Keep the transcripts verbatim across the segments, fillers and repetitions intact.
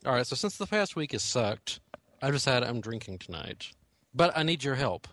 All right, so since the past week has sucked, I've decided I'm drinking tonight. But I need your help.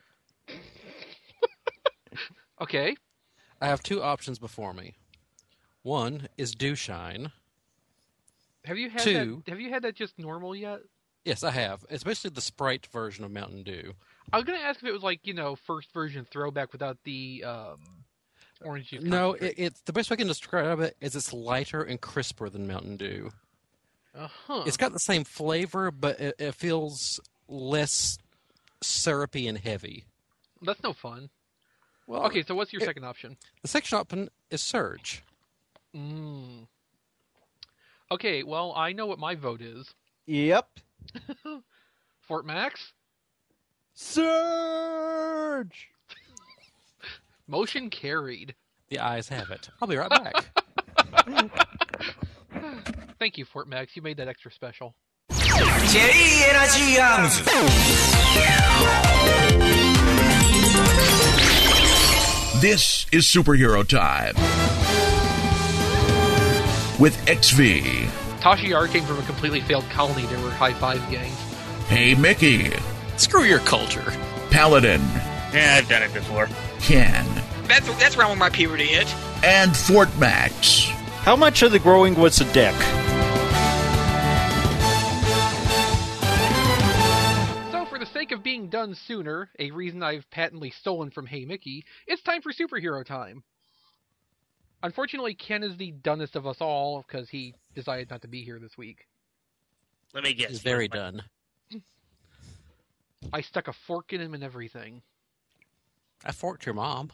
Okay. I have two options before me. One is Dew Shine. Have you had Two. that? Have you had that just normal yet? Yes, I have. It's basically the Sprite version of Mountain Dew. I was gonna ask if it was like you know first version throwback without the um, orange juice. No, concentrate. it, it's the best way I can describe it is it's lighter and crisper than Mountain Dew. Uh huh. It's got the same flavor, but it, it feels less syrupy and heavy. That's no fun. Well, Okay, so what's your it, second option? The second option is Surge. Mm. Okay, well I know what my vote is. Yep. Fort Max. Surge! Motion carried. The eyes have it. I'll be right back. Thank you, Fort Max. You made that extra special. J Energy Arms. This is Superhero Time with X V. Tasha Yar came from a completely failed colony. There were high five gangs. Hey Mickey. Screw your culture. Paladin. Yeah, I've done it before. Ken. That's that's around when my puberty hit. And Fort Max. How much of the growing was a dick? So, for the sake of being done sooner, a reason I've patently stolen from Hey Mickey, it's time for superhero time. Unfortunately, Ken is the dumbest of us all because he decided not to be here this week. Let me guess. He's very done. I stuck a fork in him and everything. I forked your mom.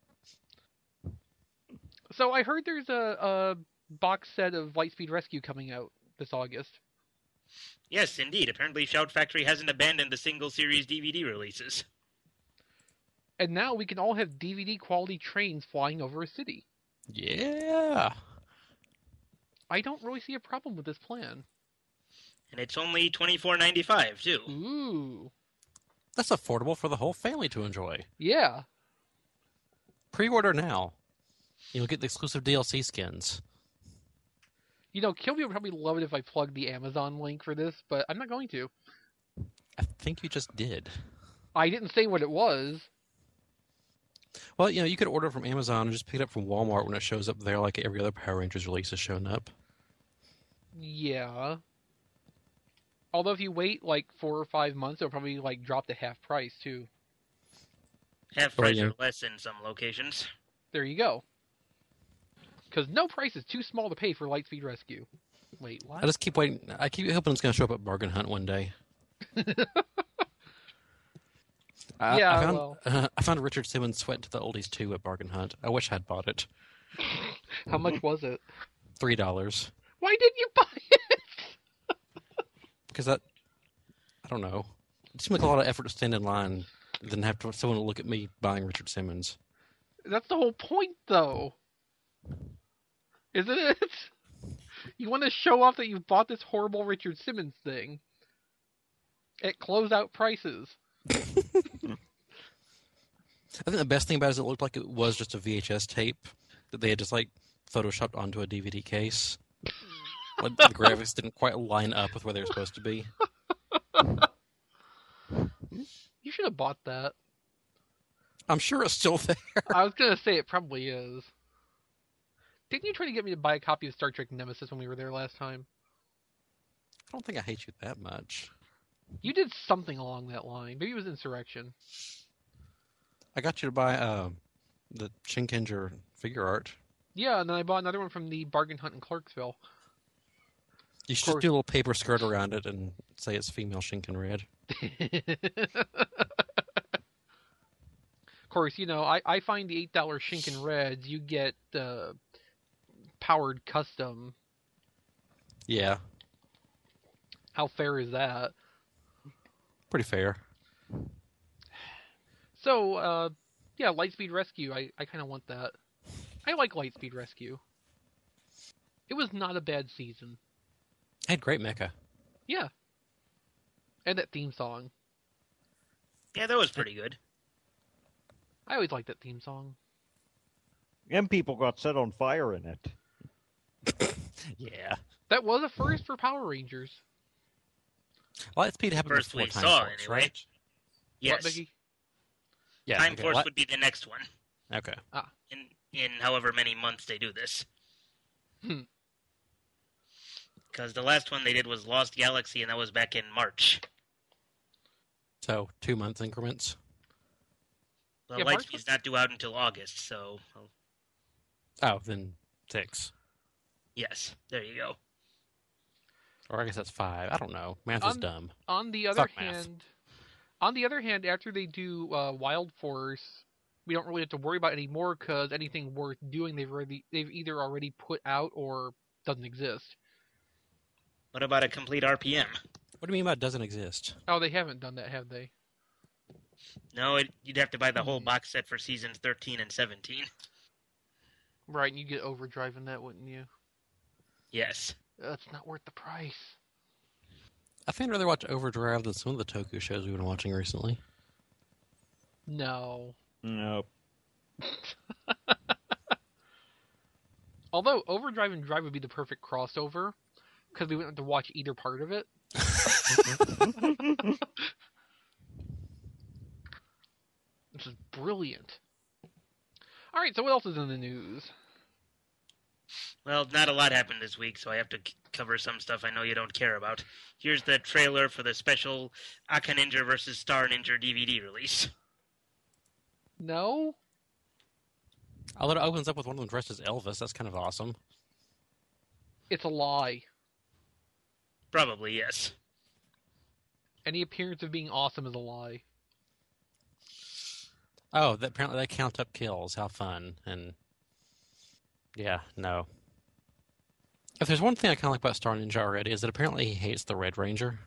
So I heard there's a, a box set of Lightspeed Rescue coming out this August. Yes, indeed. Apparently Shout Factory hasn't abandoned the single series D V D releases. And now we can all have D V D quality trains flying over a city. Yeah. I don't really see a problem with this plan. And it's only twenty-four ninety-five too. Ooh. That's affordable for the whole family to enjoy. Yeah. Pre-order now. You'll get the exclusive D L C skins. You know, Kilby would probably love it if I plugged the Amazon link for this, but I'm not going to. I think you just did. I didn't say what it was. Well, you know, you could order from Amazon and just pick it up from Walmart when it shows up there like every other Power Rangers release has shown up. Yeah. Although if you wait like four or five months, it'll probably like drop to half price too. Half Oh, price yeah. or less in some locations. There you go. Because no price is too small to pay for Lightspeed Rescue. Wait, what? I just keep waiting. I keep hoping it's going to show up at Bargain Hunt one day. I, Yeah, I found, well. uh, I found a Richard Simmons Sweat to the Oldies two at Bargain Hunt. I wish I'd bought it. How much was it? Three dollars. Why didn't you buy it? Because that, I don't know. It seemed like a lot of effort to stand in line than have to someone look at me buying Richard Simmons. That's the whole point, though. Isn't it? You want to show off that you bought this horrible Richard Simmons thing at closeout prices. I think the best thing about it is it looked like it was just a V H S tape that they had just like photoshopped onto a D V D case. Like the graphics didn't quite line up with where they were supposed to be. You should have bought that. I'm sure it's still there. I was going to say it probably is. Didn't you try to get me to buy a copy of Star Trek Nemesis when we were there last time? I don't think I hate you that much. You did something along that line. Maybe it was Insurrection. I got you to buy uh, the Shinkenger figure art. Yeah, and then I bought another one from the Bargain Hunt in Clarksville. You should course. just do a little paper skirt around it and say it's female Shinken Red. Of course, you know, I, I find the eight dollar Shinken Reds, you get uh, powered custom. Yeah, How fair is that? pretty fair. So, uh, yeah, Lightspeed Rescue, I, I kind of want that. I like Lightspeed Rescue. It was not a bad season. I had great mecha. Yeah. And that theme song. Yeah, that was pretty good. I always liked that theme song. And people got set on fire in it. Yeah. That That was a first for Power Rangers. Lightspeed happened First before we Time saw, Force, anyway. right? Yes. What, Mickey? Yeah. Time okay, Force Light- would be the next one. Okay. In in however many months they do this. Hmm. Because the last one they did was Lost Galaxy, and that was back in March. So two month increments. Well, Yeah, March Lightspeed's was- not due out until August, so well, Oh, then six. yes, there you go. Or I guess that's five. I don't know. Math is On- dumb. On the other Fuck math. hand, on the other hand, after they do uh, Wild Force, we don't really have to worry about it anymore because anything worth doing they've already they've either already put out or doesn't exist. What about a complete R P M? What do you mean by it doesn't exist? Oh, they haven't done that, have they? No, it, you'd have to buy the whole Hmm. box set for seasons thirteen and seventeen. Right, and you get Overdrive in that, wouldn't you? Yes. That's not worth the price. I think I'd rather watch Overdrive than some of the Toku shows we've been watching recently. No. No. Although Overdrive and Drive would be the perfect crossover because we wouldn't have to watch either part of it. This is brilliant. All right, so what else is in the news? Well, not a lot happened this week, so I have to c- cover some stuff I know you don't care about. Here's the trailer for the special Aka Ninja versus Star Ninja D V D release. No? Although it opens up with one of them dressed as Elvis, that's kind of awesome. It's a lie. Probably, yes. Any appearance of being awesome is a lie. Oh, that, apparently they count up kills. How fun. And yeah, no. If there's one thing I kind of like about Star Ninja already, is that apparently he hates the Red Ranger.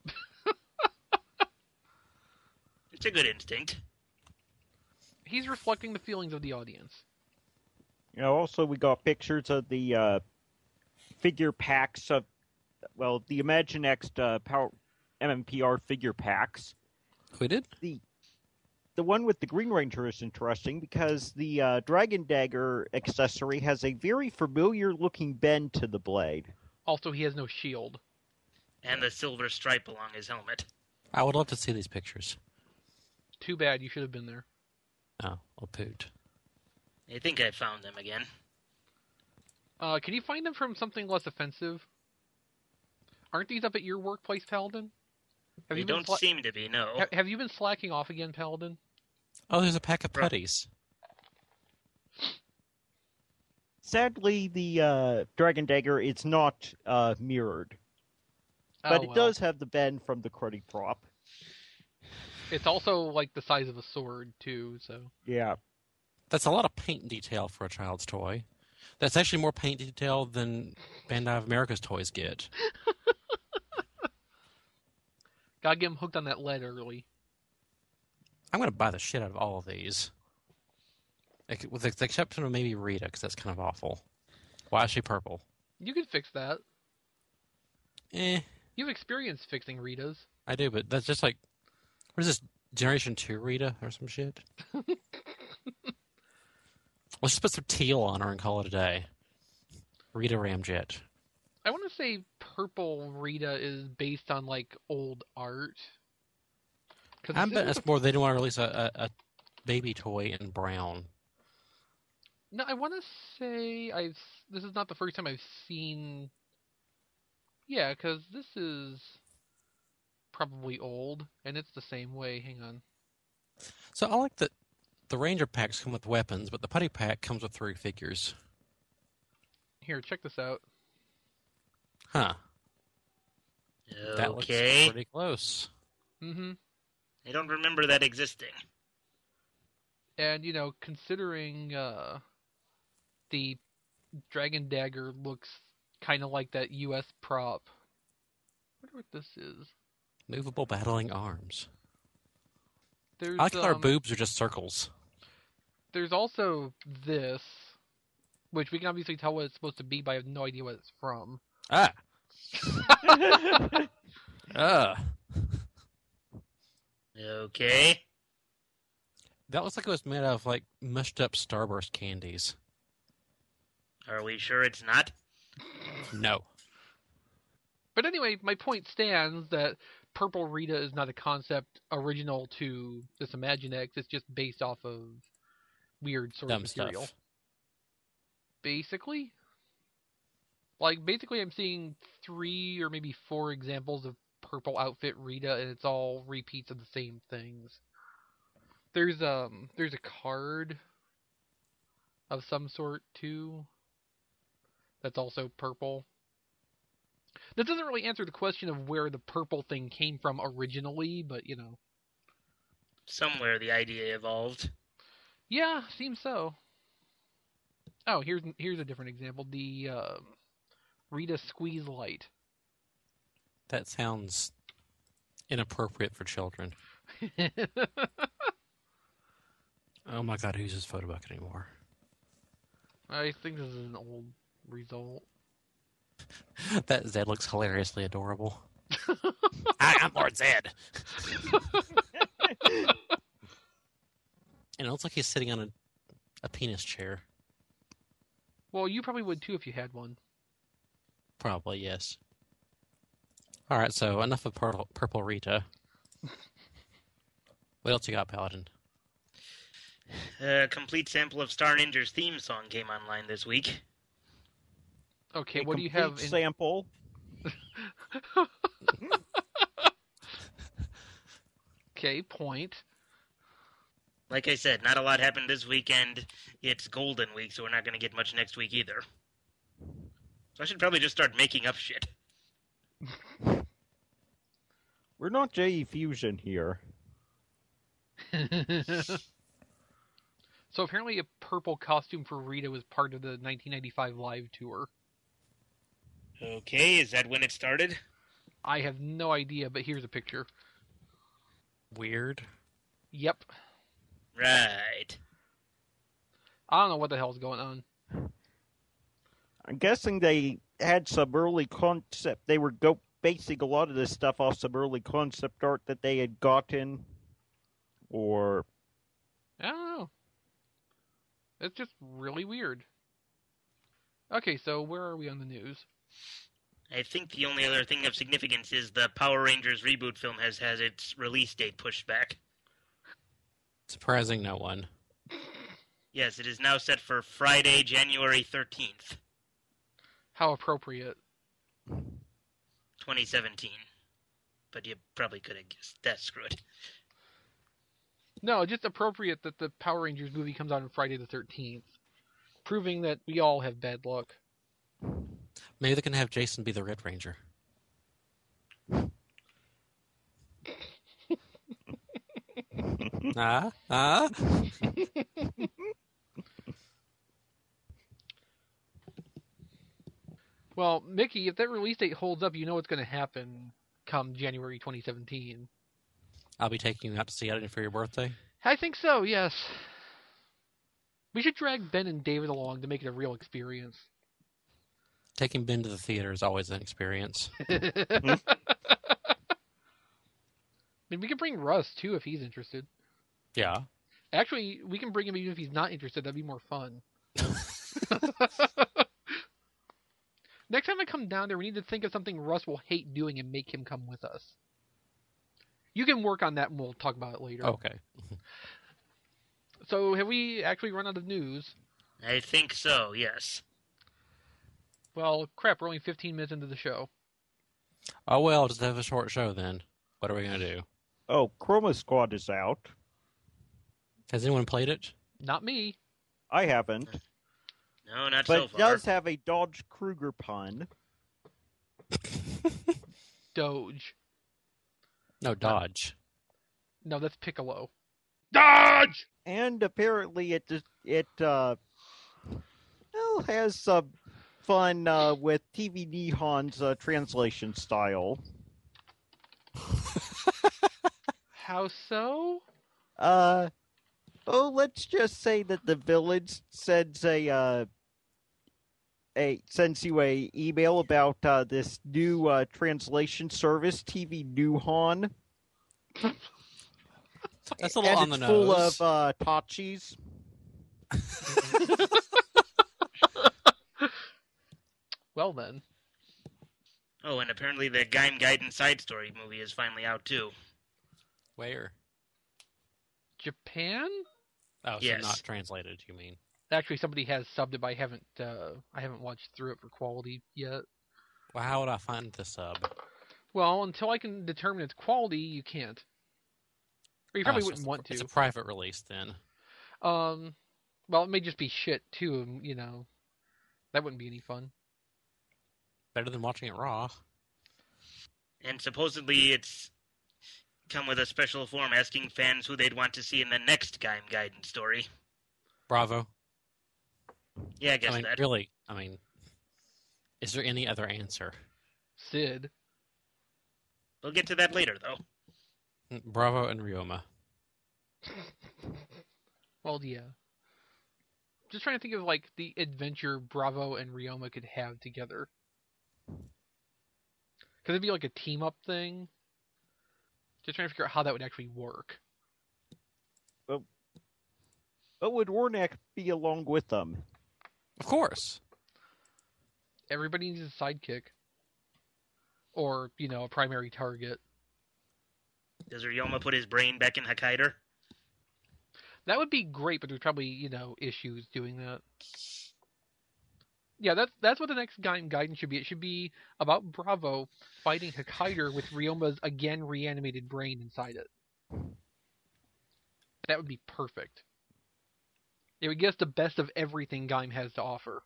It's a good instinct. He's reflecting the feelings of the audience. You know, also we got pictures of the uh, figure packs of, well, the Imaginext uh, Power M M P R figure packs. Who did? The the one with the Green Ranger is interesting because the uh, Dragon Dagger accessory has a very familiar-looking bend to the blade. Also, he has no shield. And the silver stripe along his helmet. I would love to see these pictures. Too bad, you should have been there. Oh, well, poot. I think I found them again. Uh, can you find them from something less offensive? Aren't these up at your workplace, Paladin? Have They you been don't sla- seem to be, no. ha- have you been slacking off again, Paladin? Oh, there's a pack of Right. putties. Sadly, the uh, Dragon Dagger is not uh, mirrored, but Oh, it well. does have the bend from the Cruddy prop. It's also like the size of a sword too. So Yeah. That's a lot of paint detail for a child's toy. That's actually more paint detail than Bandai of America's toys get. gotta get him hooked on that lead early. I'm going to buy the shit out of all of these. Like, with the exception of maybe Rita, because that's kind of awful. Why is she purple? You can fix that. Eh, You've experienced fixing Ritas. I do, but that's just like, what is this, Generation two Rita or some shit? Let's just put some teal on her and call it a day. Rita Ramjet. I want to say purple Rita is based on like old art. 'Cause I this bet is that's more they didn't want to release a, a, a baby toy in brown. No, I want to say I've. This is not the first time I've seen. Yeah, because this is probably old, and it's the same way. Hang on. So I like that the Ranger packs come with weapons, but the putty pack comes with three figures. Here, check this out. Huh. That looks Okay. pretty close. Mm-hmm. I don't remember that existing. And you know, considering uh, the Dragon Dagger looks kind of like that U S prop. I wonder what this is. Movable battling arms. There's I like how our um, boobs are just circles. There's also this, which we can obviously tell what it's supposed to be, but I have no idea what it's from. Ah! Ah! Okay. That looks like it was made of, like, mushed up Starburst candies. Are we sure it's not? No. But anyway, my point stands that Purple Rita is not a concept original to this Imaginext. It's just based off of weird source Dumb material. stuff. Basically. Like, basically I'm seeing three or maybe four examples of purple outfit Rita, and it's all repeats of the same things. There's um there's a card of some sort too that's also purple. That doesn't really answer the question of where the purple thing came from originally, but you know. Somewhere the idea evolved. Yeah, seems so. Oh, here's here's a different example. The uh, Rita Squeeze Light. That sounds inappropriate for children. Oh my god, who's his photo book anymore? I think this is an old result. That Zed looks hilariously adorable. Hi, I'm Lord Zed. And it looks like he's sitting on a, a penis chair. Well, you probably would too if you had one. Probably, yes. Alright, so enough of Purple, Purple Rita. What else you got, Paladin? A complete sample of Star Ninja's theme song came online this week. Okay, A what do you have complete in... sample? Okay, point. Like I said, not a lot happened this weekend. It's Golden Week, so we're not going to get much next week either. So I should probably just start making up shit. We're not J E Fusion here. So apparently a purple costume for Rita was part of the nineteen ninety-five live tour. Okay, is that when it started? I have no idea, but here's a picture. Weird. Yep. Right. I don't know what the hell's going on. I'm guessing they had some early concept. They were go basing a lot of this stuff off some early concept art that they had gotten, or I don't know. It's just really weird. Okay, so where are we on the news? I think the only other thing of significance is the Power Rangers reboot film has has its release date pushed back. Surprising no one. Yes, it is now set for Friday, January thirteenth, How appropriate. twenty seventeen. But you probably could have guessed that. Screw it. No, just appropriate that the Power Rangers movie comes out on Friday the thirteenth. Proving that we all have bad luck. Maybe they can have Jason be the Red Ranger. Ah? Ah? Well, Mickey, if that release date holds up, you know what's going to happen come January twenty seventeen. I'll be taking you out to see it for your birthday. I think so, yes. We should drag Ben and David along to make it a real experience. Taking Ben to the theater is always an experience. I mean, we can bring Russ, too, if he's interested. Yeah. Actually, we can bring him even if he's not interested. That'd be more fun. Next time I come down there, we need to think of something Russ will hate doing and make him come with us. You can work on that and we'll talk about it later. Okay. So, have we actually run out of news? I think so, yes. Well, crap, we're only fifteen minutes into the show. Oh, well, just have a short show then. What are we going to do? oh, Chroma Squad is out. Has anyone played it? Not me. I haven't, No, not but so it far. does have a Dodge Kruger pun. Doge. No, Dodge. No, that's Piccolo. Dodge! And apparently it just- it uh well, has some fun uh, with T V Nihon's uh, translation style. How so? Uh oh, let's just say that the village sends a uh a sends you a email about uh, this new uh, translation service, T V Nihon. That's a little and on the it's full nose. of uh, tachis. Well then. Oh, and apparently the Gaim Gaiden side story movie is finally out too. Where? Japan? Oh, so Yes. not translated, you mean? Actually, somebody has subbed it, but I haven't. Uh, I haven't watched through it for quality yet. Well, how would I find the sub? Well, until I can determine its quality, you can't. Or you probably Oh, so wouldn't it's a- want to. It's a private release then. Um, well, it may just be shit too. and, You know, that wouldn't be any fun. Better than watching it raw. And supposedly it's come with a special form asking fans who they'd want to see in the next Gaim Gaiden story. Bravo. Yeah, I guess I mean, that. really, I mean, is there any other answer? Sid. We'll get to that later, though. Bravo and Ryoma. Well, yeah. Just trying to think of like the adventure Bravo and Ryoma could have together. Could it be like a team up thing? Just trying to figure out how that would actually work. But would Warnak be along with them? Of course. Everybody needs a sidekick. Or, you know, a primary target. Does Ryoma put his brain back in Hokkaido? That would be great, but there's probably, you know, issues doing that. Yeah, that's that's what the next Gaim Gaiden should be. It should be about Bravo fighting Hokkaido with Ryoma's again reanimated brain inside it. That would be perfect. It would give us the best of everything Gaim has to offer.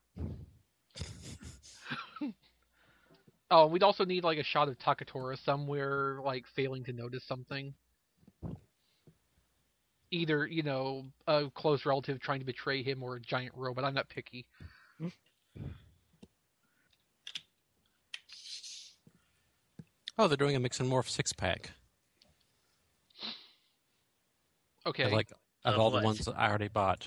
Oh, we'd also need like a shot of Takatora somewhere, like failing to notice something. Either, you know, a close relative trying to betray him or a giant robot. I'm not picky. Oh, they're doing a Mix and Morph six pack. Okay. Like of Of all what? the ones that I already bought.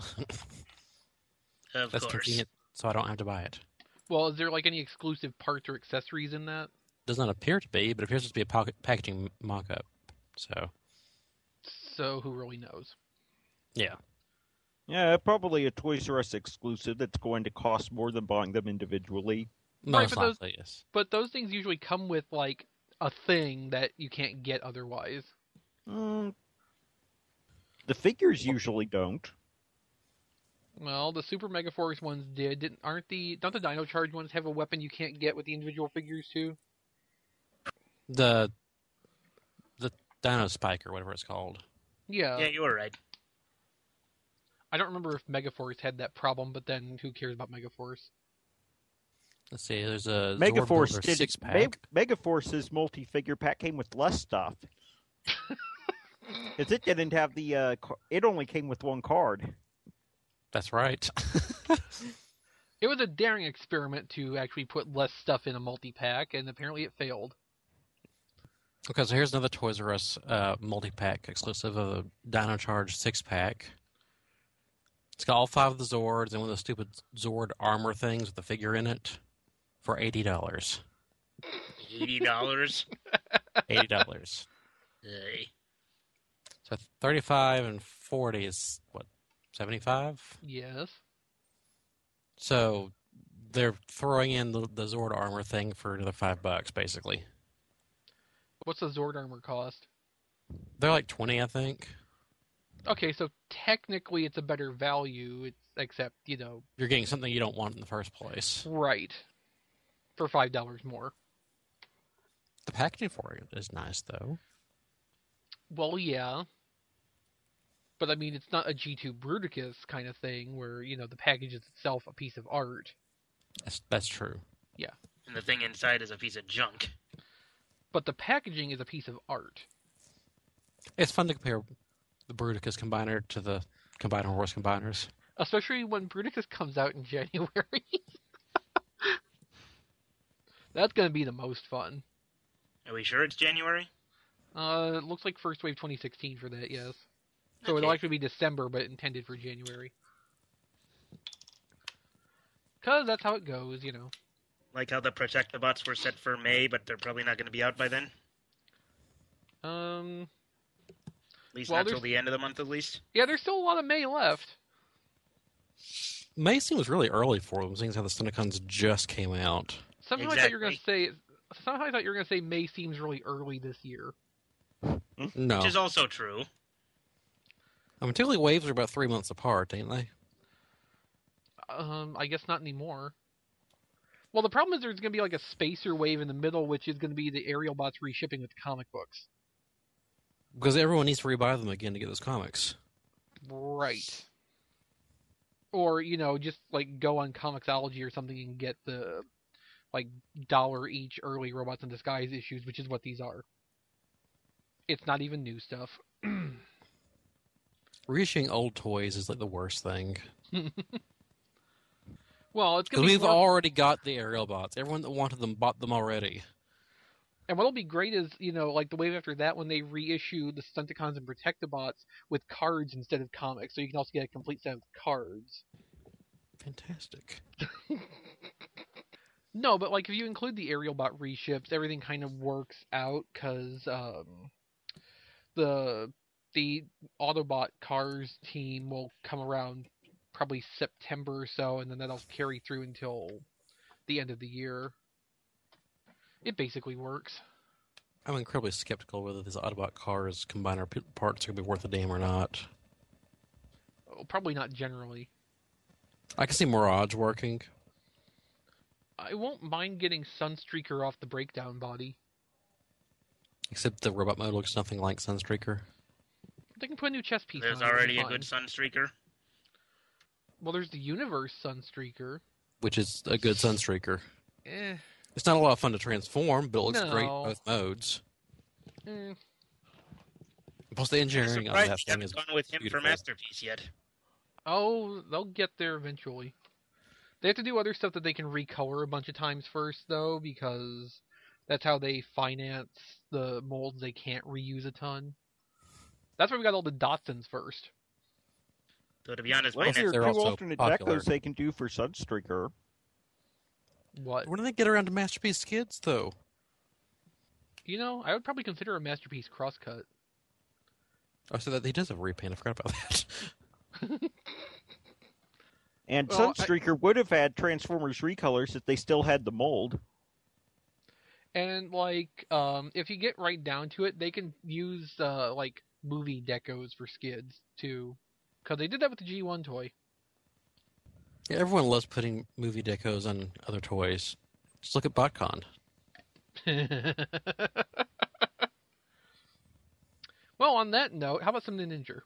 Of That's course. convenient, so I don't have to buy it. Well, is there like any exclusive parts or accessories in that? Does not appear to be, but it appears to be a pocket packaging mock-up. So, So who really knows? yeah. Yeah, probably a Toys R Us exclusive that's going to cost more than buying them individually. Most but those- likely, yes. But those things usually come with like a thing that you can't get otherwise. Mm, the figures usually don't. Well, the Super Mega Force ones did. Didn't, aren't the don't the Dino Charge ones have a weapon you can't get with the individual figures too? The the Dino Spike or whatever it's called. Yeah. Yeah, you were right. I don't remember if Mega Force had that problem, but then who cares about Mega Force? Let's see, there's a Megaforce Zord Builder did six pack. Me- Megaforce's multi-figure pack came with less stuff. Because it didn't have the. Uh, ca- it only came with one card. That's right. It was a daring experiment to actually put less stuff in a multi-pack, and apparently it failed. Okay, so here's another Toys R Us uh, multi-pack exclusive of a Dino Charge six pack. It's got all five of the Zords and one of the stupid Zord armor things with the figure in it for eighty dollars. Eighty dollars. eighty dollars. Hey. So thirty-five and forty is what, seventy-five? Yes. So they're throwing in the, the Zord armor thing for another five bucks, basically. What's the Zord armor cost? They're like twenty, I think. Okay, so technically it's a better value, it's, except, you know, You're getting something you don't want in the first place. right. For five dollars more. The packaging for it is nice, though. Well, yeah. But, I mean, it's not a G two Bruticus kind of thing where, you know, the package is itself a piece of art. That's, that's true. And the thing inside is a piece of junk. But the packaging is a piece of art. It's fun to compare the Bruticus Combiner to the Combiner Horse Combiners. Especially when Bruticus comes out in January. That's going to be the most fun. Are we sure it's January? Uh, it looks like First Wave twenty sixteen for that, yes. So Okay. it'll actually be December, but intended for January. Because that's how it goes, you know. Like how the Protect the Bots were set for May, but they're probably not going to be out by then? Um, At least Well, not till there's- the end of the month, at least. yeah, there's still a lot of May left. May seems really early for them, seeing as how the Stunticons just came out. Somehow I thought you were going to Exactly. say Somehow I thought you were going to say May seems really early this year. No. Which is also true. I mean, typically waves are about three months apart, ain't they? Um, I guess not anymore. Well, the problem is there's going to be like a spacer wave in the middle, which is going to be the aerial bots reshipping with comic books. Because everyone needs to rebuy them again to get those comics. Right. Or, you know, just like go on Comixology or something and get the like dollar each early Robots in Disguise issues, which is what these are. It's not even new stuff. Reissuing old toys is like the worst thing. Well, it's Because going to be we've more... already got the aerial bots. Everyone that wanted them bought them already. And what'll be great is, you know, like the wave after that when they reissue the Stunticons and Protectobots with cards instead of comics, so you can also get a complete set of cards. Fantastic. No, but like if you include the aerial bot reships, everything kind of works out because um, the the Autobot Cars team will come around probably September or so, and then that'll carry through until the end of the year. It basically works. I'm incredibly skeptical whether these Autobot cars combiner parts are going to be worth a damn or not. Oh, probably not generally. I can see Mirage working. I won't mind getting Sunstreaker off the breakdown body. Except the robot mode looks nothing like Sunstreaker. They can put a new chest piece There's on it. it'll be already a fine. good Sunstreaker. Well, there's the Universe Sunstreaker. Which is a good Sunstreaker. Eh. It's not a lot of fun to transform, but it looks No. great in both modes. eh. Plus the I'm engineering on surprised that we thing haven't is gone with him beautiful. for Masterpiece yet. Oh, they'll get there eventually. They have to do other stuff that they can recolor a bunch of times first, though, because that's how they finance the molds they can't reuse a ton. That's why we got all the Dotsons first. Though to be honest, Well, my if there next are They're two also alternate popular. decos they can do for Sunstreaker. What? When do they get around to Masterpiece Kids, though? You know, I would probably consider a Masterpiece crosscut. Oh, so that he does have a repaint. I forgot about that. And Well, I- Sunstreaker would have had Transformers recolors if they still had the mold. And, like, um, if you get right down to it, they can use, uh, like, movie decos for skids, too. Because they did that with the G one toy. Yeah, everyone loves putting movie decos on other toys. Just look at BotCon. Well, on that note, how about some Ninja?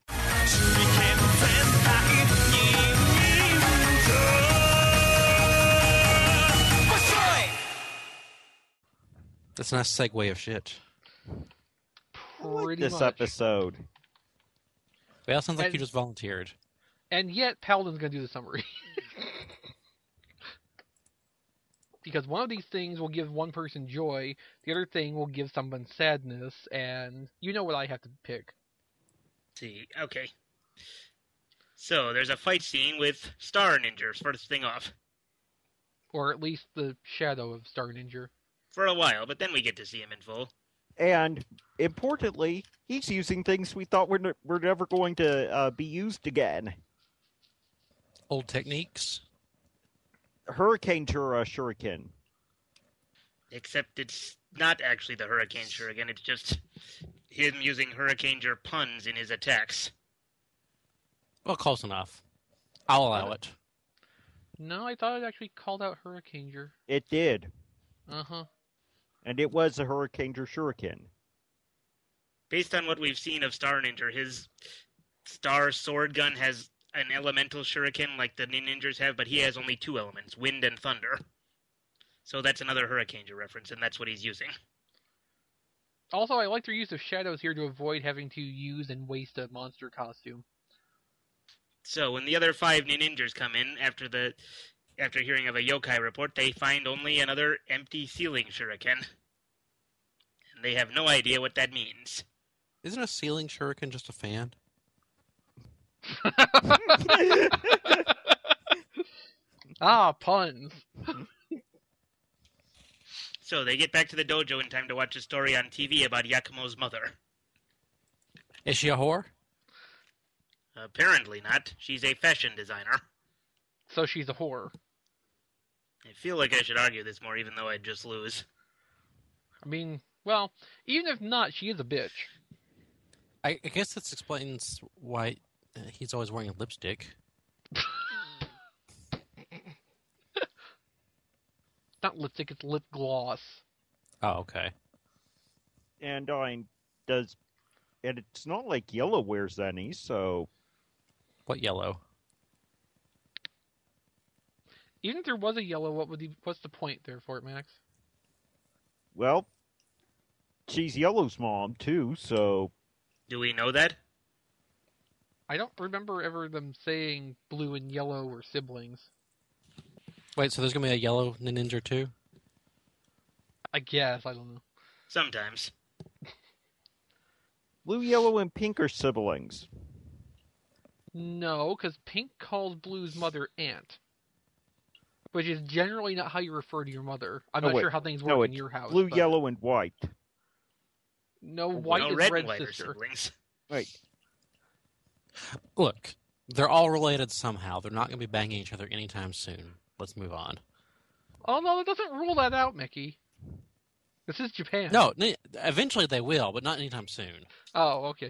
That's a nice segue of shit. I like Pretty this much. episode. Well, it sounds like And- you just volunteered. And yet, Paladin's going to do the summary. Because one of these things will give one person joy, the other thing will give someone sadness, and you know what I have to pick. See, okay. So there's a fight scene with Star Ninja first thing off Or at least the shadow of Star Ninja. for a while, but then we get to see him in full. And importantly, he's using things we thought were, ne- were never going to uh, be used again. Old techniques. Hurricane Tura Shuriken. Except it's not actually the Hurricane Shuriken, it's just him using Hurricane Ger puns in his attacks. Well, close enough. I'll allow it. No, I thought it actually called out Hurricaneer. It did. Uh-huh. And it was a Hurricane Tura Shuriken. Based on what we've seen of Star Ninja, his Star Sword Gun has an elemental shuriken like the ninjas have, but he has only two elements, wind and thunder. So that's another Hurricane reference, and that's what he's using. Also, I like their use of shadows here to avoid having to use and waste a monster costume. So when the other five ninjas come in after the after hearing of a yokai report, they find only another empty ceiling shuriken. And they have no idea what that means. Isn't a ceiling shuriken just a fan? Ah, puns. So they get back to the dojo in time to watch a story on T V about Yakumo's mother. Is she a whore? Apparently not. She's a fashion designer. So she's a whore. I feel like I should argue this more, even though I'd just lose. I mean, well, even if not, she is a bitch. I, I guess this explains why uh, he's always wearing lipstick. Not lipstick, it's lip gloss. Oh, okay. And I does, and it's not like Yellow wears any, so What yellow? Even if there was a yellow, what would he, what's the point there, Fort Max? well, she's Yellow's mom too, so Do we know that? I don't remember ever them saying blue and yellow were siblings. Wait, so there's going to be a yellow ninja too? I guess, I don't know. Sometimes. Blue, Yellow, and Pink are siblings. No, because Pink calls Blue's mother Aunt. Which is generally not how you refer to your mother. I'm No, not wait. sure how things work No, in it's your house. Blue, but- Yellow, and White. No, white no, is red Red's and white are sister. siblings. Right. Look, they're all related somehow. They're not going to be banging each other anytime soon. Let's move on. Oh no, that doesn't rule that out, Mickey. This is Japan. No, n- eventually they will, but not anytime soon. Oh, okay.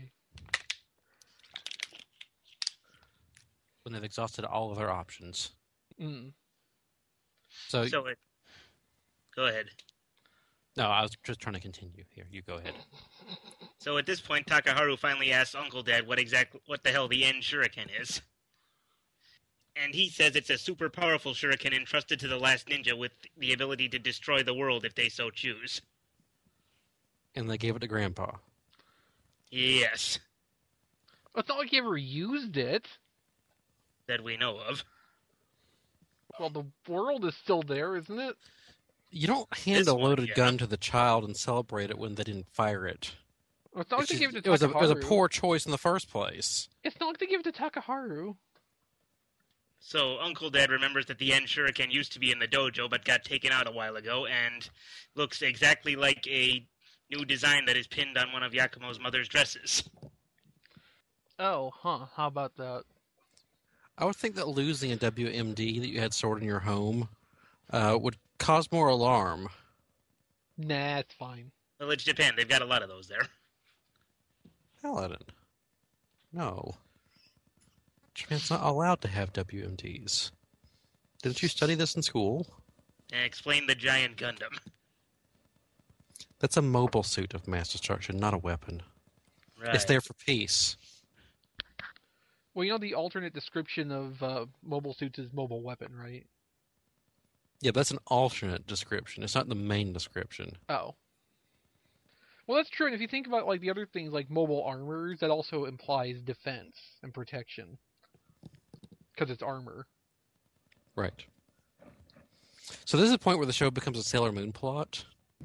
When they've exhausted all of their options. Mm. So, So it. Go ahead. no, I was just trying to continue. Here, you go ahead. So at this point, Takaharu finally asks Uncle Dad what exact what the hell the end shuriken is. And he says it's a super powerful shuriken entrusted to the last ninja with the ability to destroy the world if they so choose. And they gave it to Grandpa. Yes, It's not like he ever used it. that we know of. Well, the world is still there, isn't it? You don't hand This a one, loaded yeah. gun to the child and celebrate it when they didn't fire it. Well, it's not like It's they just- gave it to it, was a, it was a Takaharu. poor choice in the first place. It's not like they gave it to Takaharu. So Uncle Dad remembers that the end shuriken used to be in the dojo but got taken out a while ago and looks exactly like a new design that is pinned on one of Yakumo's mother's dresses. Oh, huh. How about that? I would think that losing a W M D that you had stored in your home uh, would cause more alarm. Nah, it's fine. Well, it's Japan. They've got a lot of those there. Paladin. No. Japan's not allowed to have W M Ds. Didn't you study this in school? And explain the giant Gundam. That's a mobile suit of mass destruction, not a weapon. Right. It's there for peace. Well, you know the alternate description of uh, mobile suits is mobile weapon, right? Yeah, but that's an alternate description. It's not the main description. Oh. Well, that's true. And if you think about like the other things like mobile armors, that also implies defense and protection because it's armor. Right. So this is the point where the show becomes a Sailor Moon plot.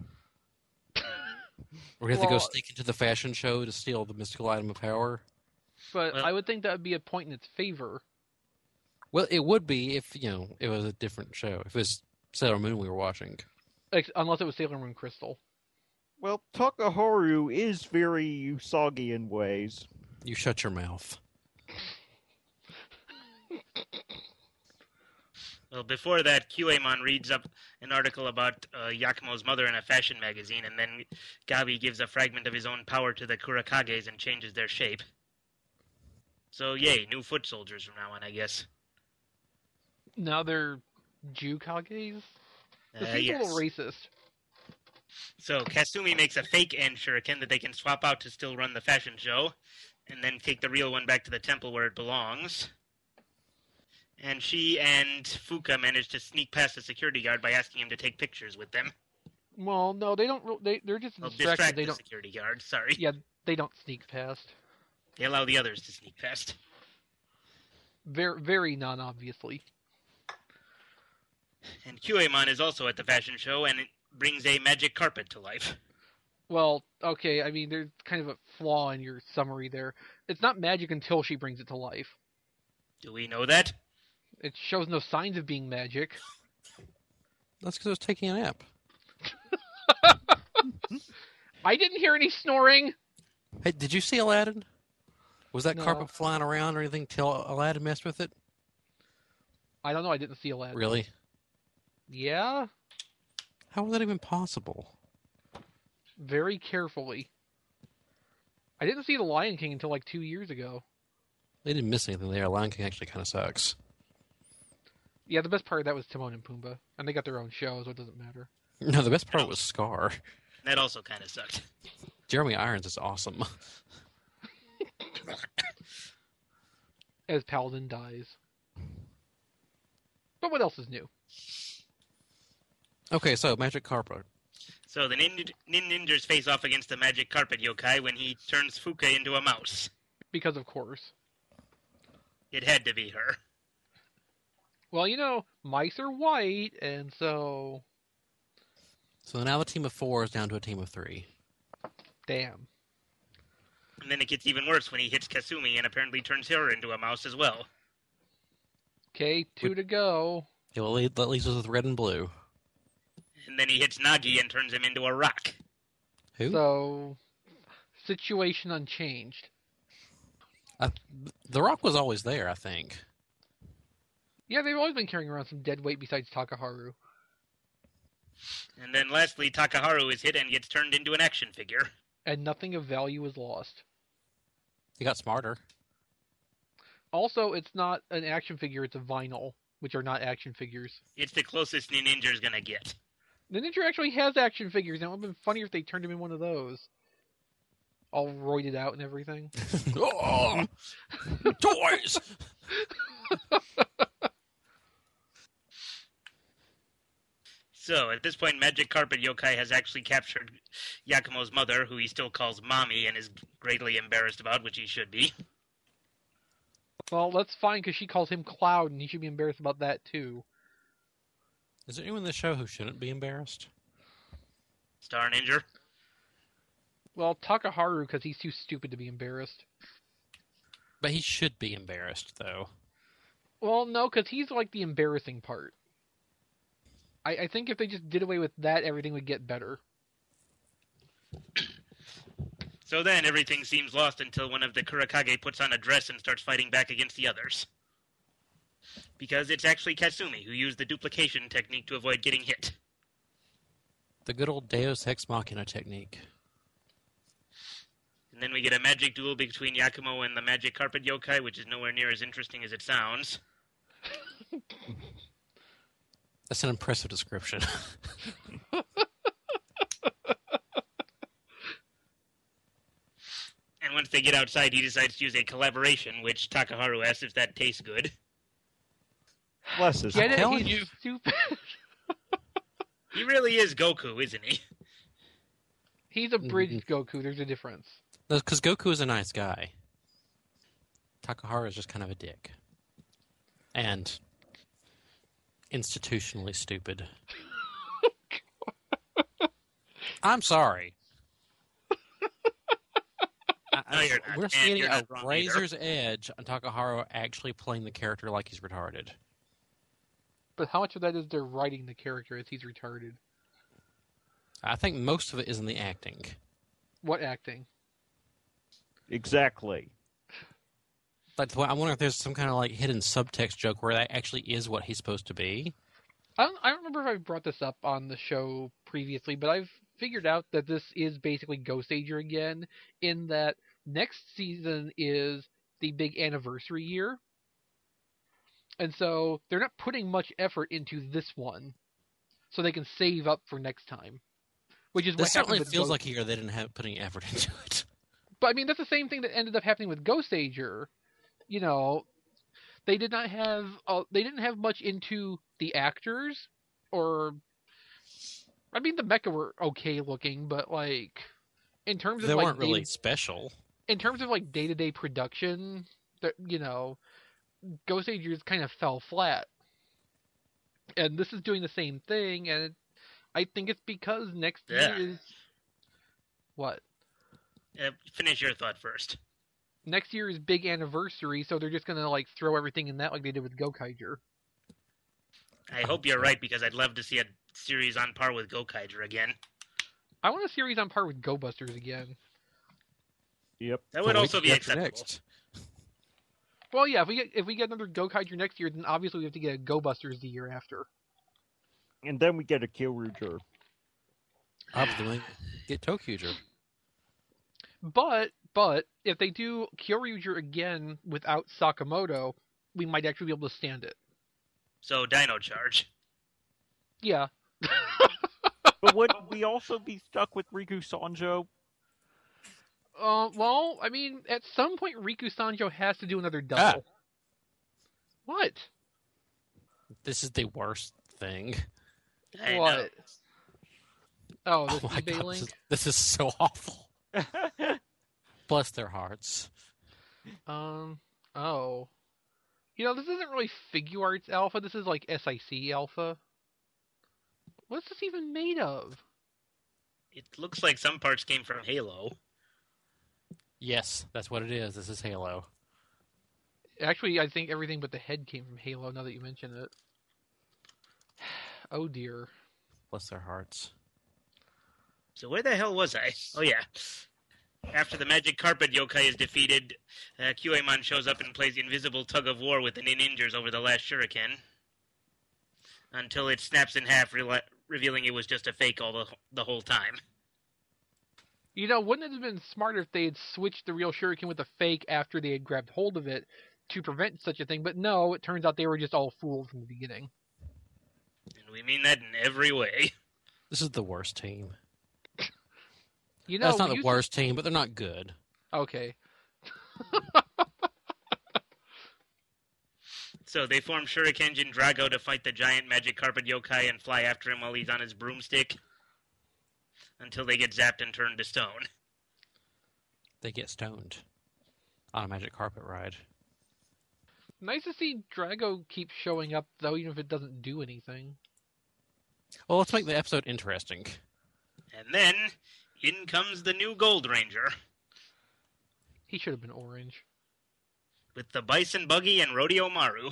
Where we have to go Well- sneak into the fashion show to steal the mystical item of power. But Well- I would think that would be a point in its favor. Well, it would be if, you know, it was a different show. If it was Sailor Moon we were watching. Ex- unless it was Sailor Moon Crystal. Well, Takaharu is very Usagi in ways. You shut your mouth. Well, before that, Kyuemon reads up an article about uh, Yakumo's mother in a fashion magazine, and then Gabi gives a fragment of his own power to the Kurakages and changes their shape. So, yay, new foot soldiers from now on, I guess. Now they're Jukages? This Uh, seems a yes. little racist. So, Kasumi makes a fake end shuriken that they can swap out to still run the fashion show, and then take the real one back to the temple where it belongs. And she and Fuka manage to sneak past the security guard by asking him to take pictures with them. Well, no, they don't. re- They they're just Well, distracted. distract They the don't. security guard, sorry. Yeah, they don't sneak past. They allow the others to sneak past. Very, very non-obviously. And Kyuemon is also at the fashion show, and it brings a magic carpet to life. Well, okay. I mean, there's kind of a flaw in your summary there. It's not magic until she brings it to life. Do we know that? It shows no signs of being magic. That's because I was taking a nap. I didn't hear any snoring. Hey, did you see Aladdin? Was that No. carpet flying around or anything till Aladdin messed with it? I don't know. I didn't see Aladdin. Really? Yeah. How was that even possible? very carefully. I didn't see The Lion King until like two years ago. They didn't miss anything there. Lion King actually kind of sucks. Yeah, the best part of that was Timon and Pumbaa, and they got their own show, so it doesn't matter. No, the best part was Scar. That also kind of sucked. Jeremy Irons is awesome. As Paladin dies. But what else is new? Okay, so Magic Carpet. So the nin- nin ninjas face off against the magic carpet yokai when he turns Fuka into a mouse. Because of course. It had to be her. Well, you know, mice are white, and so... So now the team of four is down to a team of three. Damn. And then it gets even worse when he hits Kasumi and apparently turns her into a mouse as well. Okay, two to go. Yeah, well, that leaves us with red and blue. And then he hits Nagi and turns him into a rock. Who? So, situation unchanged. Uh, the Rock was always there, I think. Yeah, they've always been carrying around some dead weight besides Takaharu. And then lastly, Takaharu is hit and gets turned into an action figure. And nothing of value is lost. He got smarter. Also, it's not an action figure, it's a vinyl, which are not action figures. It's the closest Ninja's gonna get. The Ninja actually has action figures, and it would have been funnier if they turned him in one of those. All roided out and everything. Oh, toys! So, at this point, Magic Carpet Yokai has actually captured Yakumo's mother, who he still calls Mommy and is greatly embarrassed about, which he should be. Well, that's fine, because she calls him Cloud, and he should be embarrassed about that, too. Is there anyone in the show who shouldn't be embarrassed? Star Ninja. Well, Takaharu, because he's too stupid to be embarrassed. But he should be embarrassed, though. Well, no, because he's like the embarrassing part. I, I think if they just did away with that, everything would get better. So then, everything seems lost until one of the Kurakage puts on a dress and starts fighting back against the others. Because it's actually Kasumi, who used the duplication technique to avoid getting hit. The good old Deus Ex Machina technique. And then we get a magic duel between Yakumo and the Magic Carpet Yokai, which is nowhere near as interesting as it sounds. That's an impressive description. And once they get outside, he decides to use a collaboration, which Takaharu asks if that tastes good. Bless his Get it? telling He's you. stupid. He really is Goku, isn't he? He's a bridged Goku. There's a difference. Because Goku is a nice guy. Takaharu is just kind of a dick. And institutionally stupid. I'm sorry. I- No, you're not. We're And seeing you're a not wrong razor's edge on Takaharu actually playing the character like he's retarded. But how much of that is they're writing the character as he's retarded? I think most of it is in the acting. What acting? Exactly. Like, I wonder if there's some kind of like hidden subtext joke where that actually is what he's supposed to be. I don't, I don't remember if I brought this up on the show previously, but I've figured out that this is basically Ghost Ager again, in that next season is the big anniversary year. And so they're not putting much effort into this one, so they can save up for next time. Which is This what certainly happened with feels Ghost- like here they didn't have put any effort into it. But I mean, that's the same thing that ended up happening with Ghost Ager. You know, they did not have uh, they didn't have much into the actors, or I mean, the mecha were okay looking, but like in terms of They like weren't really day- special. in terms of like day to day production, that you know, Ghost Agers kind of fell flat. And this is doing the same thing, and it, I think it's because next Yeah. year is what. Uh, finish your thought first. Next year is big anniversary, so they're just gonna like throw everything in that like they did with Gokaiger. I hope you're right, because I'd love to see a series on par with Gokaiger again. I want a series on par with Go Busters again. Yep. That would For also week be after acceptable. next. Well, yeah, if we get if we get another Gokaiger next year, then obviously we have to get a Go Busters the year after. And then we get a Kyoryuger. Obviously, Get Tokyuger. But but if they do Kyoryuger again without Sakamoto, we might actually be able to stand it. So Dino Charge. Yeah. But would we also be stuck with Riku Sanjo? Uh, well, I mean, at some point, Riku Sanjo has to do another double. Ah. What? This is the worst thing. I what? know. Oh, Oh this my eBay god, this link? is, this is so awful. Bless their hearts. Um, oh. You know, this isn't really Figure Arts Alpha. This is like S I C Alpha. What's this even made of? It looks like some parts came from Halo. Yes, that's what it is. This is Halo. Actually, I think everything but the head came from Halo, now that you mention it. Oh dear. Bless their hearts. So where the hell was I? Oh yeah. After the magic carpet yokai is defeated, uh, Kyuemon shows up and plays invisible tug of war with the ninjas over the last shuriken. Until it snaps in half, re- revealing it was just a fake all the, the whole time. You know, wouldn't it have been smarter if they had switched the real shuriken with the fake after they had grabbed hold of it to prevent such a thing? But no, it turns out they were just all fooled from the beginning. And we mean that in every way. This is the worst team. You know, That's not we the used worst team, but they're not good. to- Okay. So they form Shurikenjin Drago to fight the giant magic carpet yokai and fly after him while he's on his broomstick. Until they get zapped and turned to stone. They get stoned on a magic carpet ride. Nice to see Drago keep showing up, though, even if it doesn't do anything. Well, let's make the episode interesting. And then, in comes the new Gold Ranger. He should have been orange. With the Bison Buggy and Rodeo Maru.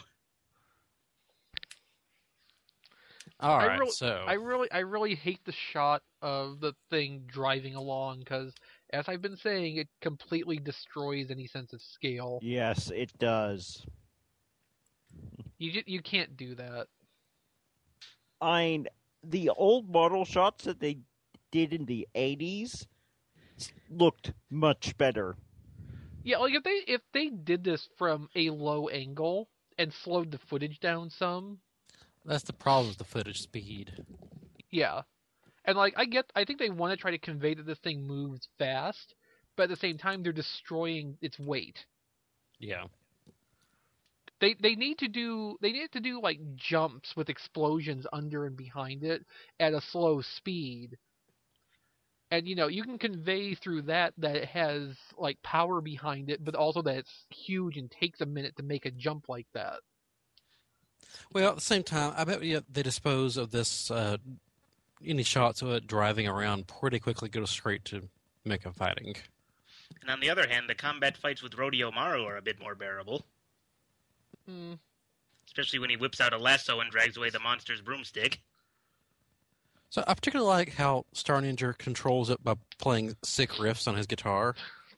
All I right, really, so I really, I really hate the shot of the thing driving along because, as I've been saying, it completely destroys any sense of scale. Yes, it does. You ju- you can't do that. I mean, the old model shots that they did in the eighties looked much better. Yeah, like if they if they did this from a low angle and slowed the footage down some, that's the problem with the footage speed. yeah. And like I get, I think they want to try to convey that this thing moves fast, but at the same time they're destroying its weight. Yeah. They they need to do they need to do like jumps with explosions under and behind it at a slow speed. And you know, you can convey through that that it has like power behind it, but also that it's huge and takes a minute to make a jump like that. Well, at the same time, I bet you they dispose of this, uh, any shots of it driving around pretty quickly go straight to mecha fighting. And on the other hand, the combat fights with Rodeo Maru are a bit more bearable. Hmm. Especially when he whips out a lasso and drags away the monster's broomstick. So I particularly like how Star Ninja controls it by playing sick riffs on his guitar.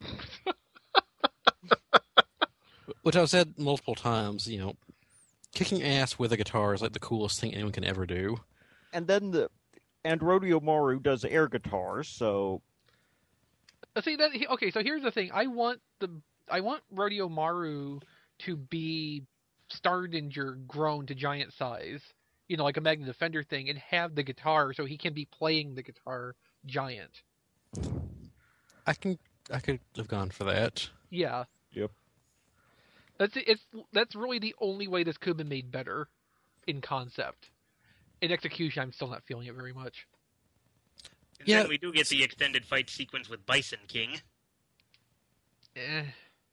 Which I've said multiple times, you know, kicking ass with a guitar is like the coolest thing anyone can ever do. And then the and Rodeo Maru does air guitars, so Uh, See that? Okay, so here's the thing. I want the I want Rodeo Maru to be Star Ninja grown to giant size, you know, like a Magna Defender thing, and have the guitar so he can be playing the guitar giant. I can I could have gone for that. Yeah. Yep. That's it- it's that's really the only way this could have been made better in concept. In execution, I'm still not feeling it very much. And Yeah. then we do get the extended fight sequence with Bison King Eh.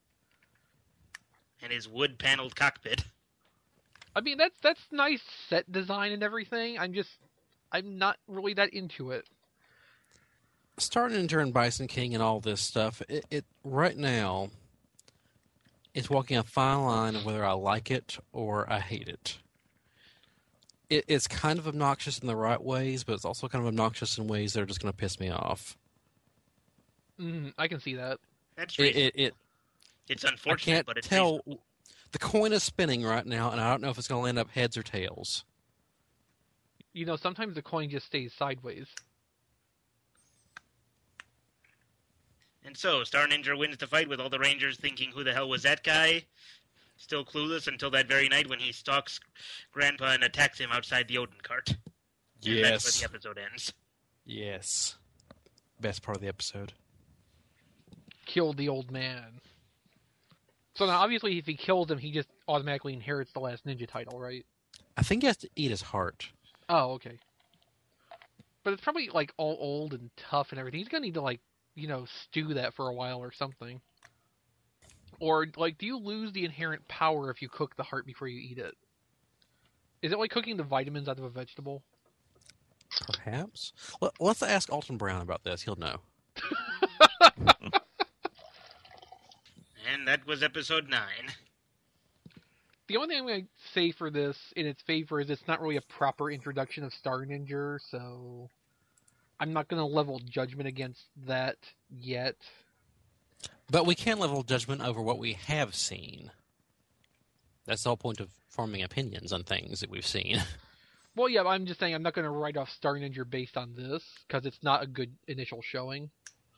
and his wood-paneled cockpit. I mean, that's that's nice set design and everything. I'm just I'm not really that into it. Star Ninja and Bison King and all this stuff, it, it right now, it's walking a fine line of whether I like it or I hate it. It it's kind of obnoxious in the right ways, but it's also kind of obnoxious in ways that are just going to piss me off. Mm, I can see that. That's It reasonable. it, it It's I unfortunate, can't but it's tell. reasonable. The coin is spinning right now, and I don't know if it's going to land up heads or tails. You know, sometimes the coin just stays sideways. And so, Star Ninja wins the fight with all the Rangers thinking, who the hell was that guy? Still clueless until that very night when he stalks Grandpa and attacks him outside the Odin cart. And Yes. that's where the episode ends. Yes. Best part of the episode. Killed the old man. So now, obviously, if he kills him, he just automatically inherits the last ninja title, right? I think he has to eat his heart. Oh, okay. But it's probably, like, all old and tough and everything. He's gonna need to, like, you know, stew that for a while or something. Or, like, do you lose the inherent power if you cook the heart before you eat it? Is it like cooking the vitamins out of a vegetable? Perhaps. Well, let's ask Alton Brown about this. He'll know. And that was episode nine. The only thing I'm going to say for this in its favor is it's not really a proper introduction of Star Ninja, so I'm not going to level judgment against that yet. But we can level judgment over what we have seen. That's the whole point of forming opinions on things that we've seen. Well, yeah, I'm just saying I'm not going to write off Star Ninja based on this, because it's not a good initial showing.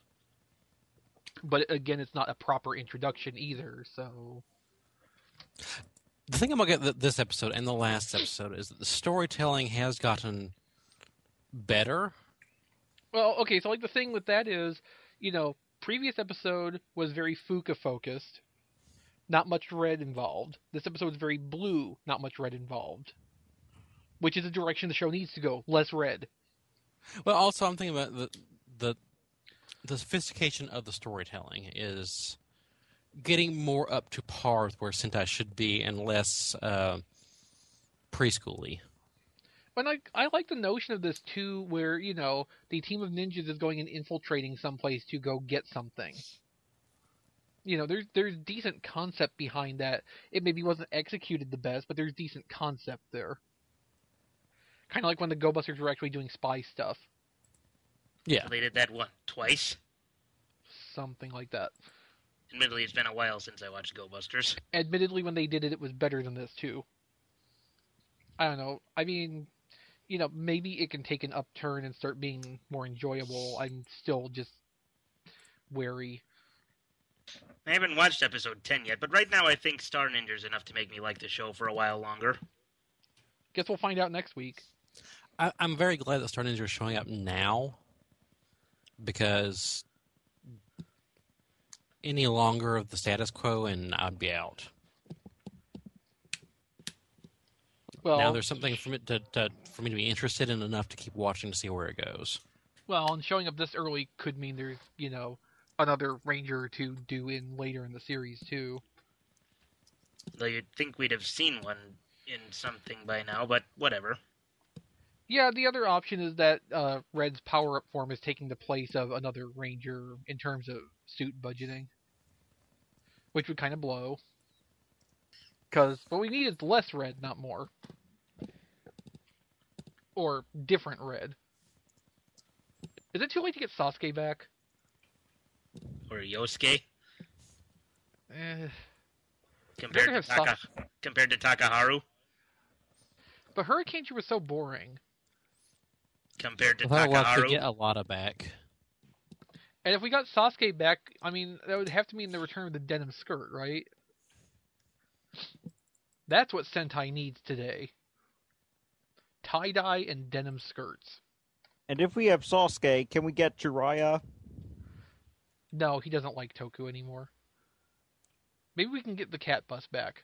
But again, it's not a proper introduction either, so... The thing about th- this episode and the last episode is that the storytelling has gotten better. Well, okay, so like the thing with that is, you know, previous episode was very Fuka-focused, not much red involved. This episode is very blue, not much red involved. Which is the direction the show needs to go, less red. Well, also I'm thinking about the the the sophistication of the storytelling is getting more up to par with where Sentai should be and less uh, preschool-y. But I, I like the notion of this too, where, you know, the team of ninjas is going and infiltrating someplace to go get something. You know, there's there's decent concept behind that. It maybe wasn't executed the best, but there's decent concept there. Kind of like when the Go Busters were actually doing spy stuff. Yeah. They did that, what, twice? Something like that. Admittedly, it's been a while since I watched Go Busters. Admittedly, when they did it, it was better than this, too. I don't know. I mean, you know, maybe it can take an upturn and start being more enjoyable. I'm still just wary. I haven't watched episode ten yet, but right now I think Star Ninja's enough to make me like the show for a while longer. Guess we'll find out next week. I, I'm very glad that Star Ninja is showing up now, because any longer of the status quo and I'd be out. Well, now there's something for me to, to for me to be interested in enough to keep watching to see where it goes. Well, and showing up this early could mean there's, you know, another Ranger to do in later in the series, too. Though you'd think we'd have seen one in something by now, but whatever. Yeah, the other option is that uh, Red's power-up form is taking the place of another Ranger in terms of suit budgeting. Which would kind of blow. Because what we need is less Red, not more. Or different Red. Is it too late to get Sasuke back? Or Yosuke, Eh, compared to, have Taka, compared to Takaharu, but Hurricane was so boring. compared to Without a lot to Takaharu. get a lot of back. And if we got Sasuke back, I mean, that would have to mean the return of the denim skirt, right? That's what Sentai needs today. Tie-dye and denim skirts. And if we have Sasuke, can we get Jiraiya? No, he doesn't like Toku anymore. Maybe we can get the Cat Bus back.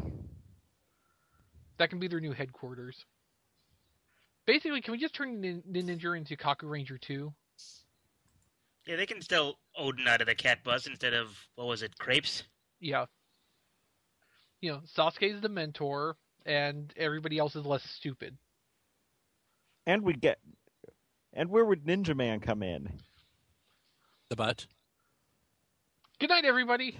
That can be their new headquarters. Basically, can we just turn Nin- Ninja into Kaku Ranger two? Yeah, they can still Odin out of the cat bus instead of, what was it, crepes? Yeah. You know, Sasuke's the mentor, and everybody else is less stupid. And we get, and where would Ninja Man come in? The butt. Good night, everybody!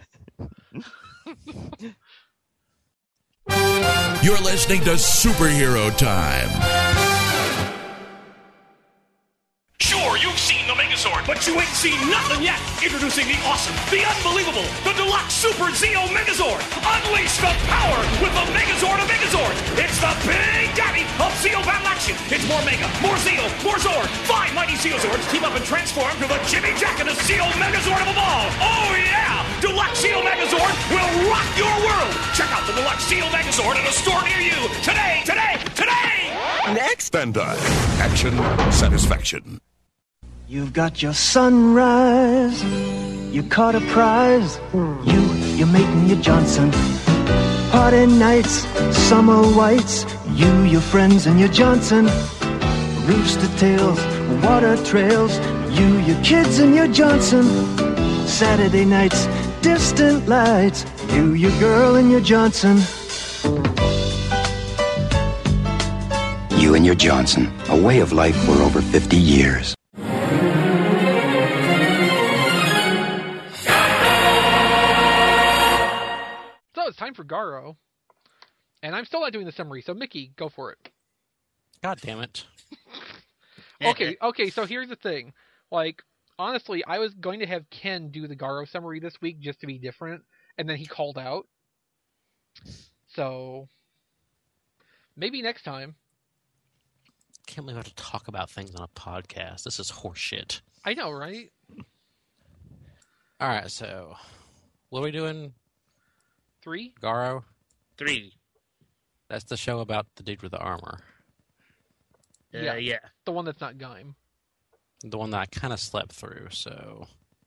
You're listening to Superhero Time. Sure, you've seen the Megazord, but you ain't seen nothing yet. Introducing the awesome, the unbelievable, the deluxe Super Zeo Megazord. Unleash the power with the Megazord of Megazord. It's the big daddy of Zeo battle action. It's more Mega, more Zeo, more Zord. Five mighty Zeozords team up and transform to the Jimmy Jack and the Zeo Megazord of them all. Oh yeah! Deluxe Zeo Megazord will rock your world. Check out the Deluxe Zeo Megazord in a store near you today, today, today! Next. Bandai. Action satisfaction. You've got your sunrise. You caught a prize. You, you're making your Johnson. Party nights, summer whites. You, your friends, and your Johnson. Rooster tails, water trails. You, your kids, and your Johnson. Saturday nights, distant lights. You, your girl, and your Johnson. You and your Johnson, a way of life for over fifty years. So it's time for Garo. And I'm still not doing the summary, so Mickey, go for it. God damn it. Okay, okay, so here's the thing. Like, honestly, I was going to have Ken do the Garo summary this week just to be different, and then he called out. So, maybe next time. Can't believe I have to talk about things on a podcast. This is horseshit. I know, right? All right, so what are we doing? Three? Garo? Three. That's the show about the dude with the armor. Uh, Yeah. yeah. The one that's not Gaim. The one that I kind of slept through, so...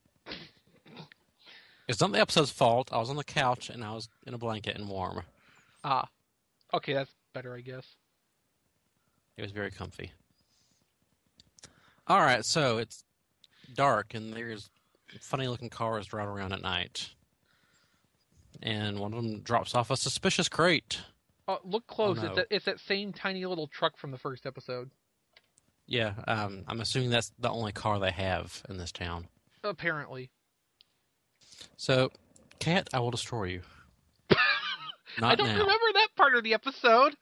It's not the episode's fault. I was on the couch, and I was in a blanket and warm. Ah. Okay, that's better, I guess. It was very comfy. All right, so it's dark, and there's funny-looking cars driving around at night. And one of them drops off a suspicious crate. Oh, look close. Oh, no. It's, that, it's that same tiny little truck from the first episode. Yeah, um, I'm assuming that's the only car they have in this town. Apparently. So, Cat, I will destroy you. Not I don't now. remember that part of the episode.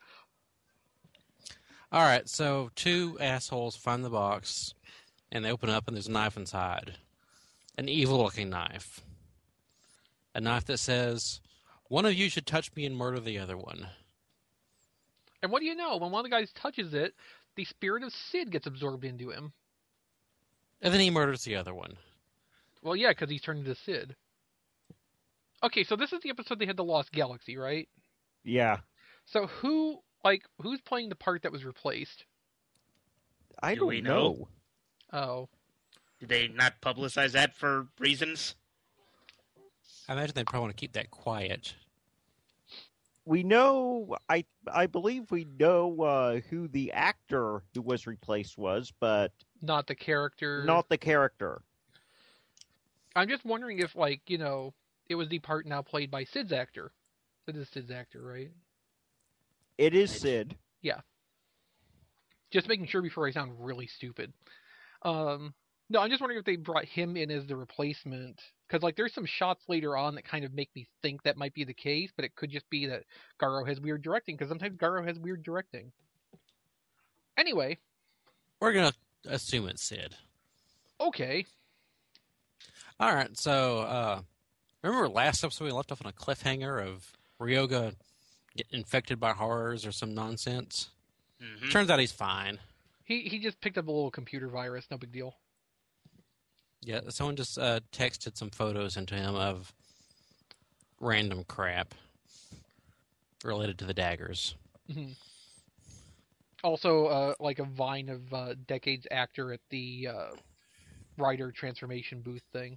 All right, so two assholes find the box, and they open up, and there's a knife inside. An evil-looking knife. A knife that says, one of you should touch me and murder the other one. And what do you know? When one of the guys touches it, the spirit of Sid gets absorbed into him. And then he murders the other one. Well, yeah, because he's turned into Sid. Okay, so this is the episode they had the Lost Galaxy, right? Yeah. So who, like, who's playing the part that was replaced? I Do don't we know. know? Oh. Did they not publicize that for reasons? I imagine they probably want to keep that quiet. We know, I I believe we know uh, who the actor who was replaced was, but Not the character. not the character. I'm just wondering if, like, you know, it was the part now played by Sid's actor. It is Sid's actor, right? It is Sid. Yeah. Just making sure before I sound really stupid. Um, no, I'm just wondering if they brought him in as the replacement. Because, like, there's some shots later on that kind of make me think that might be the case, but it could just be that Garo has weird directing, because sometimes Garo has weird directing. Anyway. We're going to assume it's Sid. Okay. All right, so uh, remember last episode we left off on a cliffhanger of Ryoga getting infected by horrors or some nonsense? Mm-hmm. Turns out he's fine. He he just picked up a little computer virus, no big deal. Yeah, someone just uh, texted some photos into him of random crap related to the daggers. Mm-hmm. Also, uh, like a vine of uh, Decades actor at the uh, writer transformation booth thing.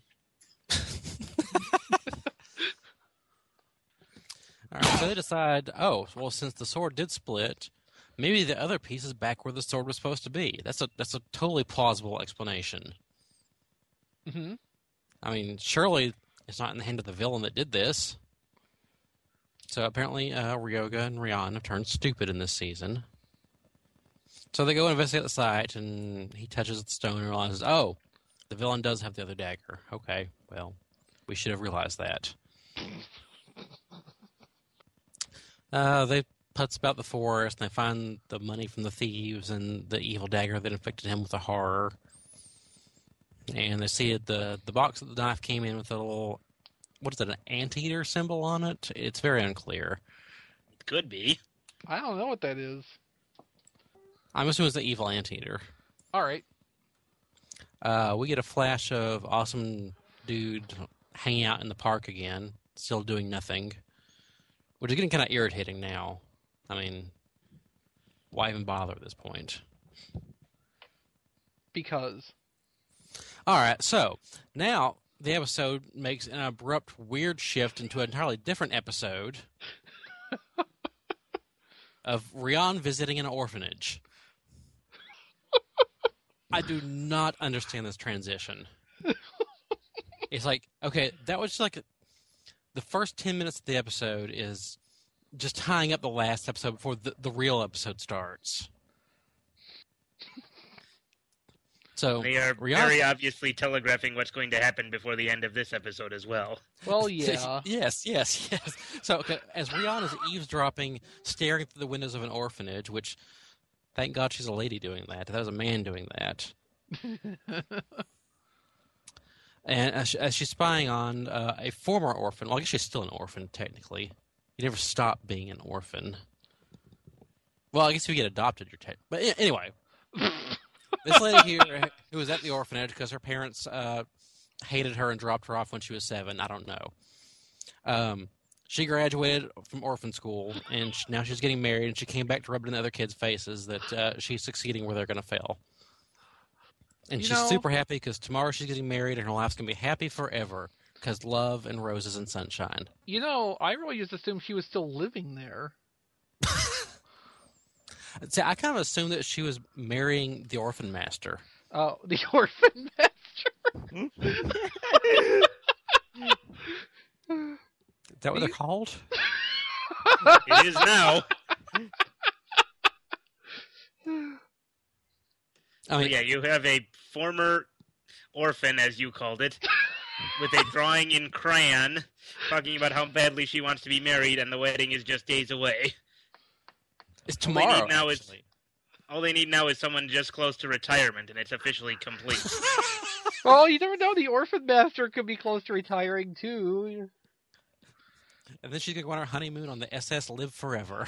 All right, so they decide, oh, well, since the sword did split, maybe the other piece is back where the sword was supposed to be. That's a that's a totally plausible explanation. Mm-hmm. I mean, surely it's not in the hand of the villain that did this. So apparently, uh, Ryoga and Ryan have turned stupid in this season. So they go investigate the site, and he touches the stone and realizes, oh, the villain does have the other dagger. Okay, well, we should have realized that. Uh, they putz about the forest, and they find the money from the thieves and the evil dagger that infected him with a horror. and they see the the box that the knife came in with a little, what is it, an anteater symbol on it? It's very unclear. It could be. I don't know what that is. I'm assuming it's the evil anteater. All right. Uh, we get a flash of awesome dude hanging out in the park again, still doing nothing, which is getting kind of irritating now. I mean, why even bother at this point? Because. All right, so now the episode makes an abrupt, weird shift into an entirely different episode of Rian visiting an orphanage. I do not understand this transition. It's like, okay, that was just like the first ten minutes of the episode is just tying up the last episode before the, the real episode starts. So They are Rihanna- very obviously telegraphing what's going to happen before the end of this episode as well. Well, yeah. yes, yes, yes. So okay, as Rihanna is eavesdropping, staring through the windows of an orphanage, which, thank God she's a lady doing that. That was a man doing that. And as, she, as she's spying on uh, a former orphan, well, I guess she's still an orphan, technically. You never stop being an orphan. Well, I guess if you get adopted, you're tech. But a- anyway, this lady here who was at the orphanage because her parents uh, hated her and dropped her off when she was seven. I don't know. Um, she graduated from orphan school, and she, now she's getting married, and she came back to rub it in the other kids' faces that uh, she's succeeding where they're going to fail. And You she's know- super happy because tomorrow she's getting married, and her life's going to be happy forever because love and roses and sunshine. You know, I really just assumed she was still living there. See, I kind of assumed that she was marrying the orphan master. Oh, the orphan master. Is that what they're called? It is now. I mean, yeah, you have a former orphan, as you called it, with a drawing in crayon talking about how badly she wants to be married, and the wedding is just days away. It's All they tomorrow, need now is actually. all they need now is someone just close to retirement, and it's officially complete. Well, you never know. The orphan master could be close to retiring too. And then she's going to go on her honeymoon on the S S Live Forever.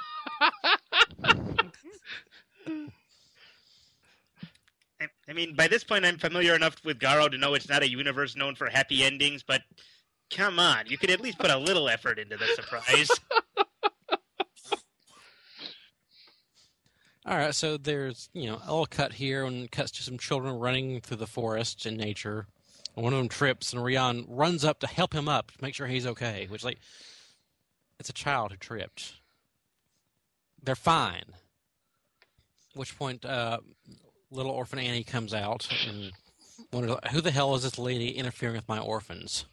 I, I mean, by this point, I'm familiar enough with Garo to know it's not a universe known for happy endings, but come on, you could at least put a little effort into the surprise. All right, so there's, you know, a little cut here and cuts to some children running through the forest in nature. And one of them trips, and Rian runs up to help him up, to make sure he's okay, which, like, it's a child who tripped. They're fine. At which point, uh, little orphan Annie comes out and wonders, who the hell is this lady interfering with my orphans?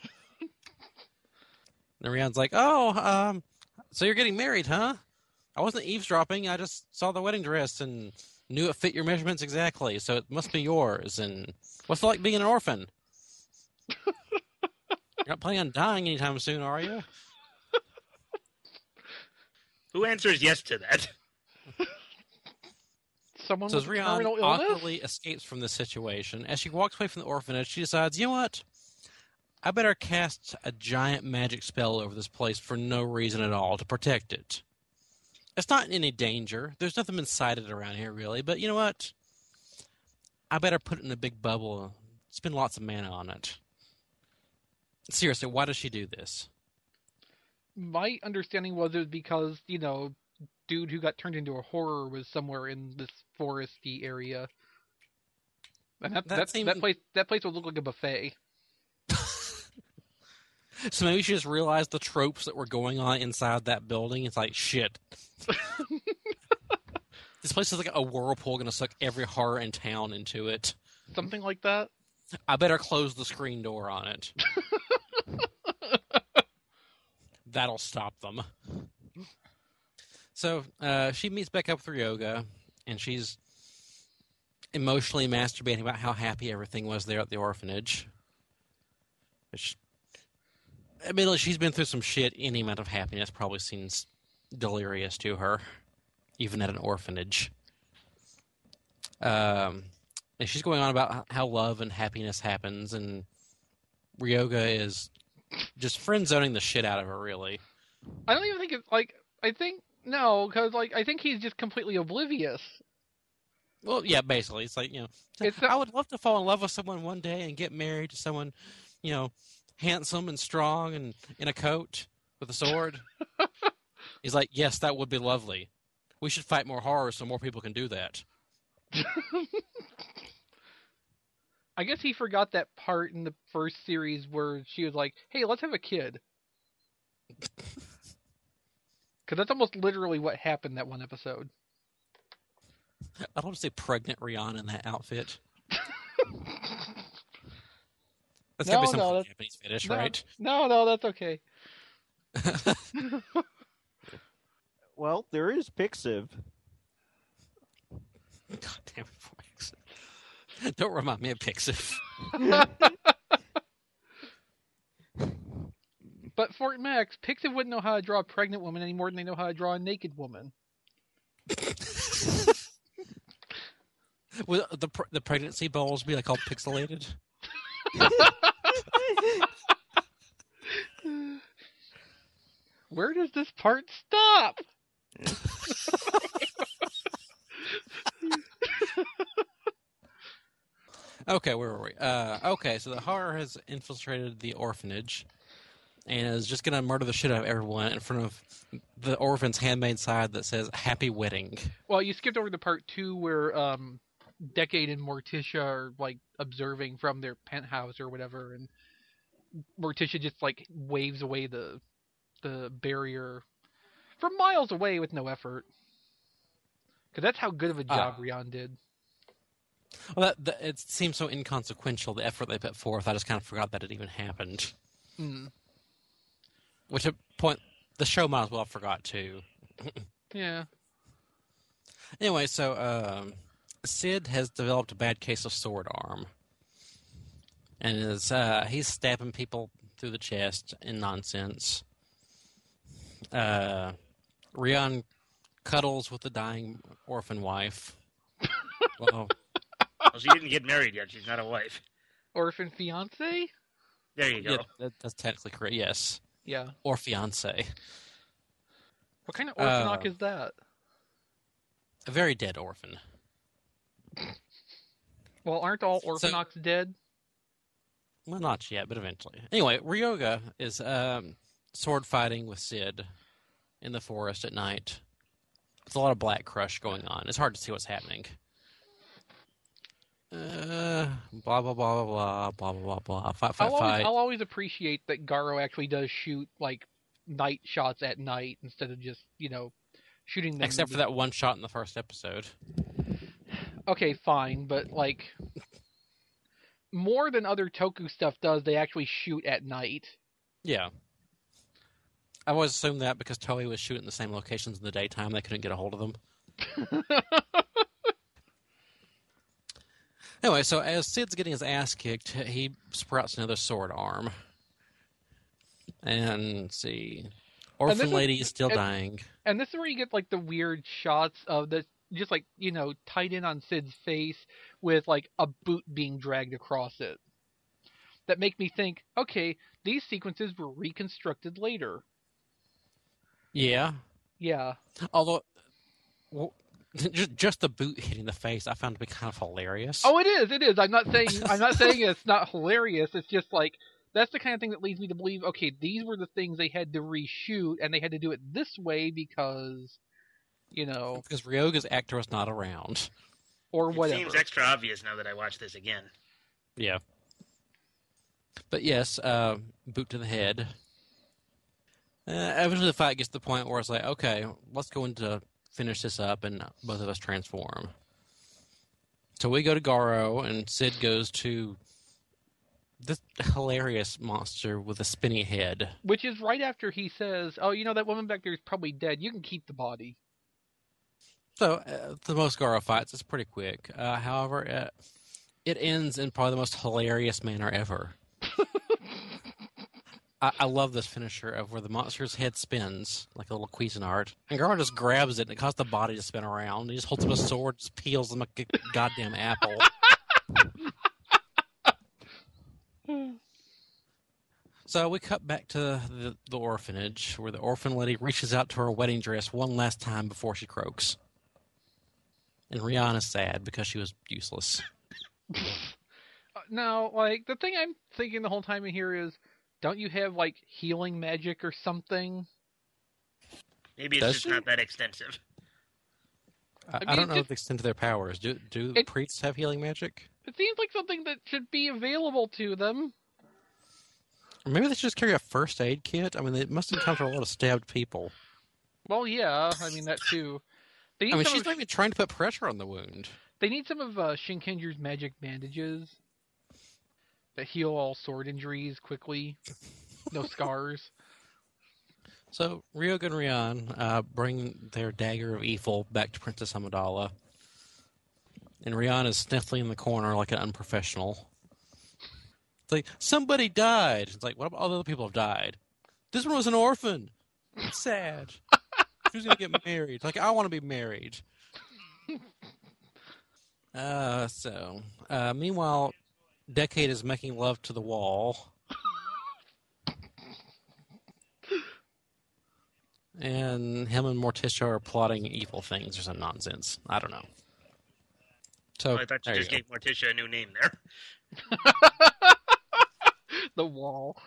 And Rian's like, oh, um, so you're getting married, huh? I wasn't eavesdropping. I just saw the wedding dress and knew it fit your measurements exactly, so it must be yours. And what's it like being an orphan? You're not planning on dying anytime soon, are you? Who answers yes to that? Someone So as with a Rian terminal illness? awkwardly escapes from this situation, as she walks away from the orphanage, she decides, you know what? I better cast a giant magic spell over this place for no reason at all to protect it. It's not in any danger. There's nothing been sighted around here, really. But you know what? I better put it in a big bubble and spend lots of mana on it. Seriously, why does she do this? My understanding was it was because, you know, dude who got turned into a horror was somewhere in this foresty area. And that, That that, seemed- that place that place would look like a buffet. So maybe she just realized the tropes that were going on inside that building. It's like, shit. This place is like a whirlpool going to suck every horror in town into it. Something like that. I better close the screen door on it. That'll stop them. So uh, she meets back up with Ryoga, and she's emotionally masturbating about how happy everything was there at the orphanage. Which, admittedly, she's been through some shit. Any amount of happiness probably seems delirious to her, even at an orphanage. Um, And she's going on about how love and happiness happens, and Ryoga is just friend zoning the shit out of her, really. I don't even think it's like I think no, because like I think he's just completely oblivious. Well, yeah, basically, it's like you know, It's I would love to fall in love with someone one day and get married to someone, you know, handsome and strong and in a coat with a sword. He's like, yes, that would be lovely. We should fight more horror so more people can do that. I guess he forgot that part in the first series where she was like, "Hey, let's have a kid." Because that's almost literally what happened that one episode. I don't want to say pregnant Rihanna in that outfit. That's No, gotta be some no, kind of that's- Japanese fetish, no, right? No, no, that's okay. Well, there is Pixiv. God damn it, Fox. Don't remind me of Pixiv. But Fort Max, Pixiv wouldn't know how to draw a pregnant woman any more than they know how to draw a naked woman. Will the pr- the pregnancy balls be like all pixelated? Where does this part stop? Okay, where were we? Uh, okay, so the horror has infiltrated the orphanage and is just going to murder the shit out of everyone in front of the orphan's handmade sign that says "Happy Wedding." Well, you skipped over the part two where um, Decade and Morticia are like observing from their penthouse or whatever, and Morticia just like waves away the the barrier from miles away with no effort. Because that's how good of a job Ah. Rion did. Well, that, that, it seems so inconsequential, the effort they put forth. I just kind of forgot that it even happened. Mm. Which, at point, the show might as well have forgot, too. Yeah. Anyway, so um, Sid has developed a bad case of sword arm. And is uh, he's stabbing people through the chest in nonsense. Uh, Rion cuddles with the dying orphan wife. Well, Well, she didn't get married yet. She's not a wife. Orphan fiance? There you go. yeah, that, that's technically correct, yes. Yeah. Or fiance. What kind of orphanock Uh, is that? A very dead orphan. Well, aren't all orphanocks dead? Well, not yet, but eventually. Anyway, Ryoga is um, sword fighting with Sid in the forest at night. There's a lot of Black Crush going on. It's hard to see what's happening. Uh, blah, blah, blah, blah, blah, blah, blah, blah. Fight, fight, I'll always, fight. I'll always appreciate that Garo actually does shoot like night shots at night instead of just, you know, shooting them. Except for that one shot in the first episode. Okay, fine, but like more than other Toku stuff does, they actually shoot at night. Yeah. I always assumed that because Toei was shooting the same locations in the daytime, they couldn't get a hold of them. Anyway, so as Sid's getting his ass kicked, he sprouts another sword arm. And let's see. Orphan this is- lady is still and- dying. And this is where you get like the weird shots of the just like, you know, tight in on Sid's face with like a boot being dragged across it. That make me think, okay, these sequences were reconstructed later. Yeah. Yeah. Although, well, just, just the boot hitting the face, I found to be kind of hilarious. Oh, it is. It is. I'm not saying I'm not saying it's not hilarious. It's just like that's the kind of thing that leads me to believe, okay, these were the things they had to reshoot, and they had to do it this way because, you know, Because Ryoga's actor was not around. or It whatever. seems extra obvious now that I watch this again. Yeah. But yes, uh, boot to the head. Uh, eventually the fight gets to the point where it's like, okay, let's go into finish this up and both of us transform. So we go to Garo and Sid goes to this hilarious monster with a spinny head. Which is right after he says, "Oh, you know that woman back there is probably dead. You can keep the body." So uh, the most Garo fights is pretty quick. Uh, however, uh, it ends in probably the most hilarious manner ever. I, I love this finisher of where the monster's head spins like a little Cuisinart, and Garo just grabs it and it causes the body to spin around. He just holds up a sword, just peels him like a goddamn apple. So we cut back to the, the orphanage, where the orphan lady reaches out to her wedding dress one last time before she croaks. And Rihanna's sad because she was useless. Now, like, the thing I'm thinking the whole time in here is, don't you have, like, healing magic or something? Maybe it's Does just she? not that extensive. I, I I don't mean, know it- the extent of their powers. Do do It- priests have healing magic? It seems like something that should be available to them. Or maybe they should just carry a first aid kit? I mean, they must encounter a lot of stabbed people. Well, yeah, I mean, that too. They need I mean, some she's of, not even trying to put pressure on the wound. they need some of uh, Shinkenger's magic bandages that heal all sword injuries quickly. No scars. So, Ryoga and Ryan uh, bring their dagger of evil back to Princess Amidala. And Ryan is sniffling in the corner like an unprofessional. It's like, somebody died. It's like, what about all the other people have died? This one was an orphan. It's sad. Who's going to get married? Like, I want to be married. Uh, so, uh, meanwhile, Decade is making love to the wall. And him and Morticia are plotting evil things or some nonsense. I don't know. So, Oh, I thought you there just you gave Morticia a new name there. The wall.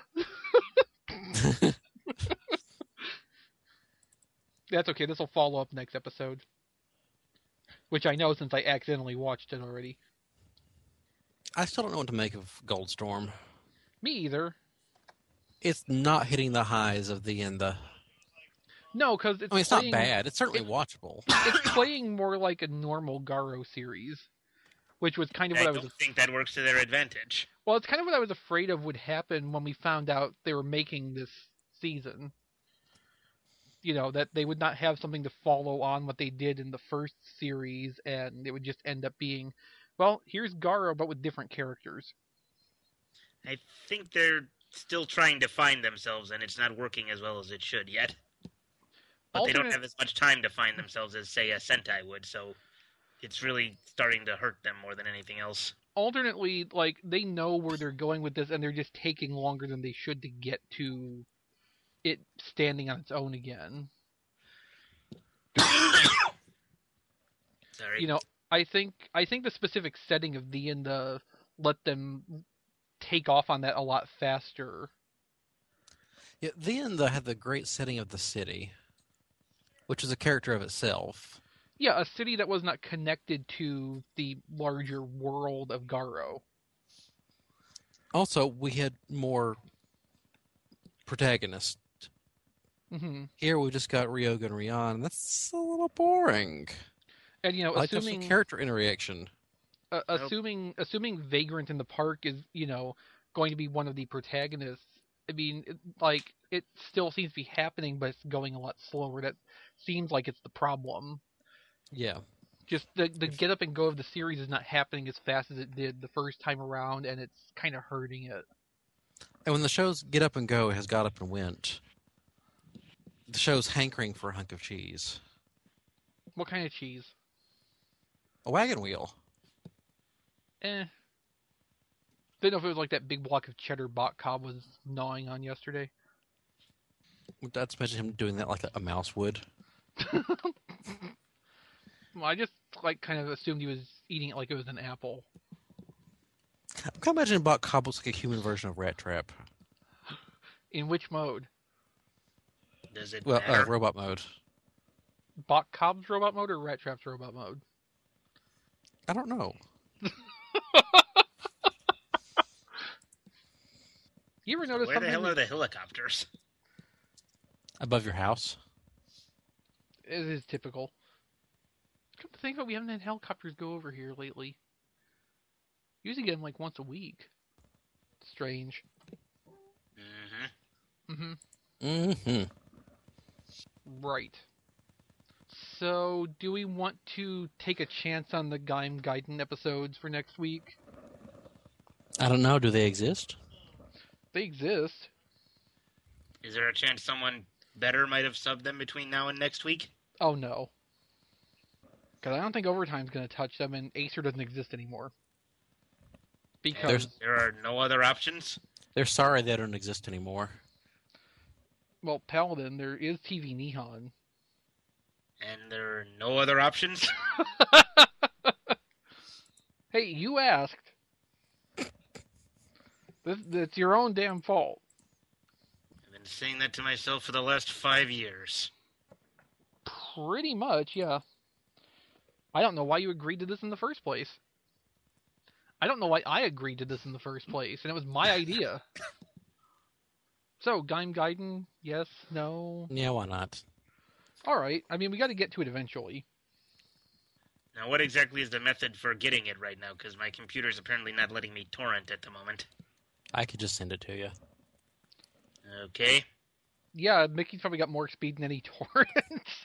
That's okay. This will follow up next episode. Which I know since I accidentally watched it already. I still don't know what to make of Goldstorm. Me either. It's not hitting the highs of the end. The No, because it's I mean, it's playing, not bad. It's certainly watchable. It's playing more like a normal Garo series. Which was kind of what I I was don't think that works to their advantage. Well, it's kind of what I was afraid of would happen when we found out they were making this season. You know, that they would not have something to follow on what they did in the first series, and it would just end up being, well, here's Garo, but with different characters. I think they're still trying to find themselves, and it's not working as well as it should yet. But they don't Alternate- have as much time to find themselves as, say, a Sentai would, so it's really starting to hurt them more than anything else. Alternately, like, they know where they're going with this, and they're just taking longer than they should to get to it standing on its own again. Sorry. You know, I think I think the specific setting of the end uh, let them take off on that a lot faster. Yeah, the end had the great setting of the city, which is a character of itself. Yeah, a city that was not connected to the larger world of Garo. Also, we had more protagonists. Mm-hmm. Here we just got Ryoga and Ryan, and that's a little boring. And you know, I like to have some assuming character interaction. uh, assuming assuming Vagrant in the Park is, you know, going to be one of the protagonists. I mean, it, like it still seems to be happening, but it's going a lot slower. That seems like it's the problem. Yeah. Just the the get up and go of the series is not happening as fast as it did the first time around, and it's kind of hurting it. And when the show's Get Up and Go has got up and went, the show's hankering for a hunk of cheese. What kind of cheese? A wagon wheel. Eh. Didn't know if it was like that big block of cheddar Bot Cobb was gnawing on yesterday. That's imagine him doing that like a, a mouse would. Well, I just like kind of assumed he was eating it like it was an apple. I can imagine Bot Cobb looks like a human version of Rat Trap. In which mode? Does it Well, uh, matter? robot mode. Bot Cobb's robot mode or Rat Trap's robot mode? I don't know. You ever notice Where something? the hell are that- the helicopters? Above your house. It is typical. Come to think of it, we haven't had helicopters go over here lately. Usually get them like once a week. Strange. Mm-hmm. Mm-hmm. Mm-hmm. Right. So, do we want to take a chance on the Gaim Gaiden episodes for next week? I don't know. Do they exist? They exist. Is there a chance someone better might have subbed them between now and next week? Oh no. Because I don't think Overtime's going to touch them, and Acer doesn't exist anymore. Because There's- There are no other options? They're sorry they don't exist anymore. Well, Paladin, there is T V Nihon. And there are no other options? Hey, you asked. This, it's your own damn fault. I've been saying that to myself for the last five years. Pretty much, yeah. I don't know why you agreed to this in the first place. I don't know why I agreed to this in the first place, and it was my idea. So, Gaim Gaiden, yes, no? Yeah, why not? Alright, I mean, we gotta get to it eventually. Now, what exactly is the method for getting it right now? Because my computer's apparently not letting me torrent at the moment. I could just send it to you. Okay. Yeah, Mickey's probably got more speed than any torrents.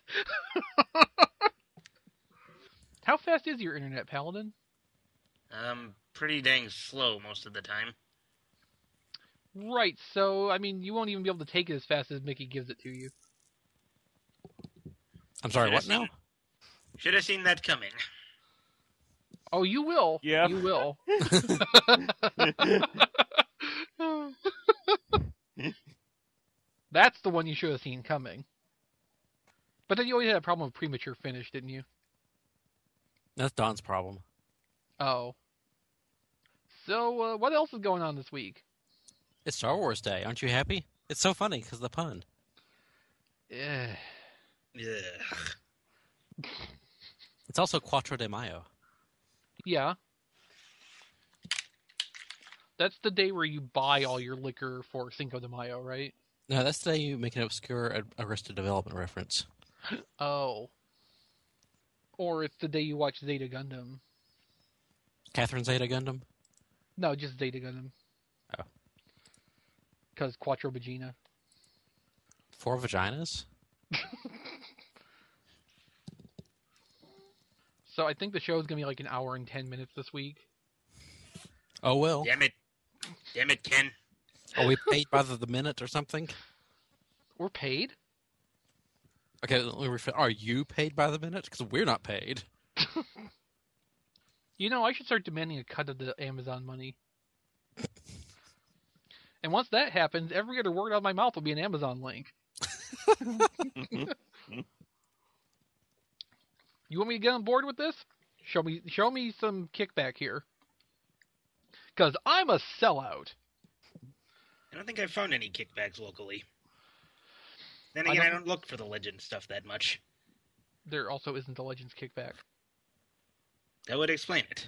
How fast is your internet, Paladin? Um, pretty dang slow most of the time. Right, so, I mean, you won't even be able to take it as fast as Mickey gives it to you. I'm sorry, Should've what now? seen- Should have seen that coming. Oh, you will. Yeah. You will. That's the one you should have seen coming. But then you always had a problem with premature finish, didn't you? That's Don's problem. Oh. So, uh, what else is going on this week? It's Star Wars Day. Aren't you happy? It's so funny because of the pun. Eh. Ugh. It's also Quattro de Mayo. Yeah. That's the day where you buy all your liquor for Cinco de Mayo, right? No, that's the day you make an obscure Arrested Development reference. Oh. Or it's the day you watch Zeta Gundam. Catherine Zeta Gundam? No, just Zeta Gundam. Oh. Because Quattro Vagina. Four vaginas? So I think the show is going to be like an hour and ten minutes this week. Oh, well. Damn it. Damn it, Ken. Are we paid by the minute or something? We're paid? Okay, let me refill. Are you paid by the minute? Because we're not paid. You know, I should start demanding a cut of the Amazon money. And once that happens, every other word out of my mouth will be an Amazon link. You want me to get on board with this? Show me, show me some kickback here. Because I'm a sellout. I don't think I've found any kickbacks locally. Then I again, I don't- don't, look for the Legend stuff that much. There also isn't a Legends kickback. That would explain it.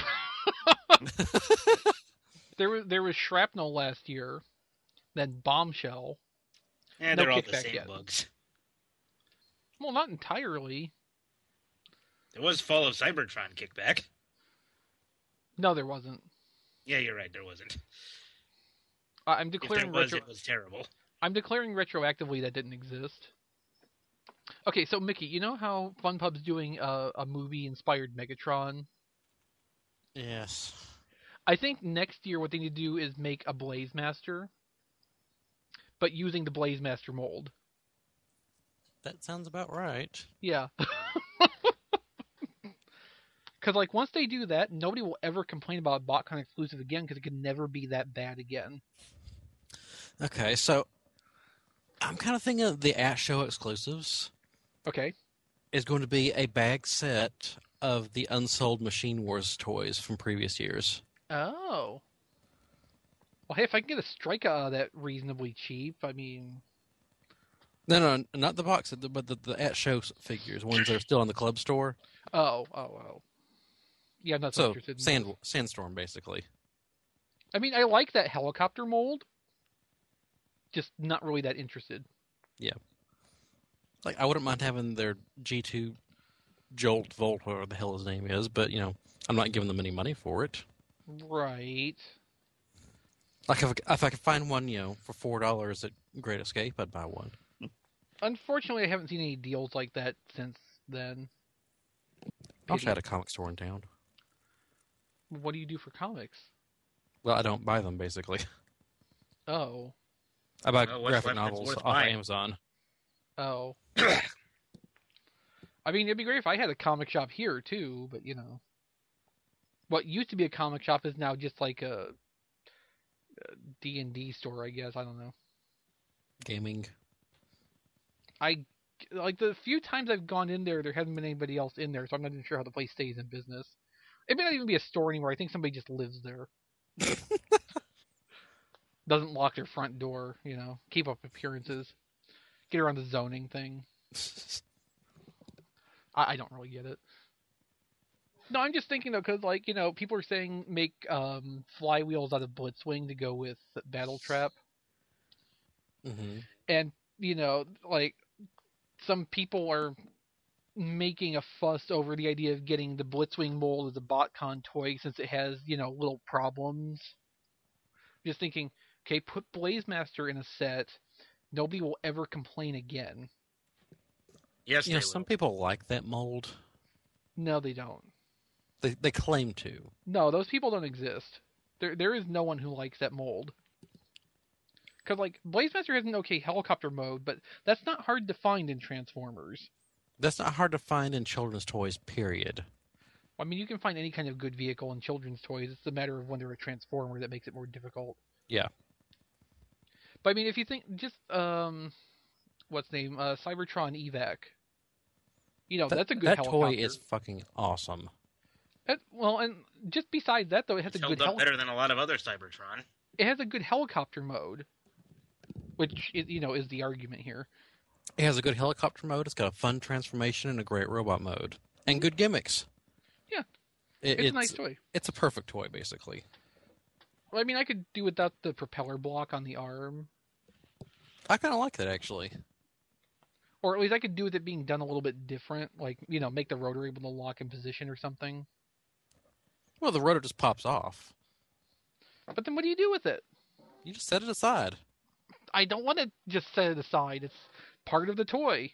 There was there was Shrapnel last year, then Bombshell. Yeah, No they're all the kickback same yet. bugs. Well, not entirely. There was Fall of Cybertron kickback. No, there wasn't. Yeah, you're right, there wasn't. I- I'm If there declaring was, retro- it was terrible. I'm declaring retroactively that didn't exist. Okay, so Mickey, you know how FunPub's doing a, a movie-inspired Megatron? Yes. I think next year what they need to do is make a Blaze Master, but using the Blaze Master mold. That sounds about right. Yeah. Because, like, once they do that, nobody will ever complain about BotCon exclusive again because it could never be that bad again. Okay, so I'm kind of thinking of the at show exclusives Okay. is going to be a bag set of the unsold Machine Wars toys from previous years. Oh. Well, hey, if I can get a strike out of that reasonably cheap, I mean... No, no, not the box, but the, the at show figures, ones that are still in the club store. Oh, oh, oh. Yeah, I'm not so So, interested in sand, those. Sandstorm, basically. I mean, I like that helicopter mold. Just not really that interested. Yeah. Like, I wouldn't mind having their G two Jolt Volt, whatever the hell his name is, but, you know, I'm not giving them any money for it. Right. Like, if, if I could find one, you know, for four dollars at Great Escape, I'd buy one. Unfortunately, I haven't seen any deals like that since then. I wish I had a comic store in town. What do you do for comics? Well, I don't buy them, basically. Oh. I buy Well, what's graphic left that's novels worth off buying? Amazon. Oh. I mean, it'd be great if I had a comic shop here, too, but, you know. What used to be a comic shop is now just like a, a D and D store, I guess. I don't know. Gaming. I like the few times I've gone in there, there hasn't been anybody else in there, so I'm not even sure how the place stays in business. It may not even be a store anymore. I think somebody just lives there. Doesn't lock their front door, you know, keep up appearances, get around the zoning thing. I, I don't really get it. No, I'm just thinking though, because like you know, people are saying make um, flywheels out of Blitzwing to go with Battle Trap, Mm-hmm. and you know, like some people are making a fuss over the idea of getting the Blitzwing mold as a BotCon toy since it has you know little problems. Just thinking, okay, put Blazemaster in a set, nobody will ever complain again. Yes, You they know, will. some people like that mold. No, they don't. They they claim to. No, those people don't exist. There, there is no one who likes that mold. Because, like, Blazemaster has an okay helicopter mode, but that's not hard to find in Transformers. That's not hard to find in children's toys, period. I mean, you can find any kind of good vehicle in children's toys. It's a matter of when they're a Transformer that makes it more difficult. Yeah. But, I mean, if you think, just, um, what's the name? Uh, Cybertron Evac. You know, That, that's a good that helicopter. toy is fucking awesome. That, well, and just besides that, though, it has It's a held good up heli- better than a lot of other Cybertron. it has a good helicopter mode, which is, you know is the argument here. It has a good helicopter mode. It's got a fun transformation and a great robot mode, and good gimmicks. Yeah, It, it's, a nice toy. It's a perfect toy, basically. Well, I mean, I could do without the propeller block on the arm, I kind of like that actually. or at least I could do with it being done a little bit different, like you know, make the rotor able to lock in position or something. Well, the rotor just pops off. But then, what do you do with it? You just set it aside. I don't want to just set it aside. It's part of the toy.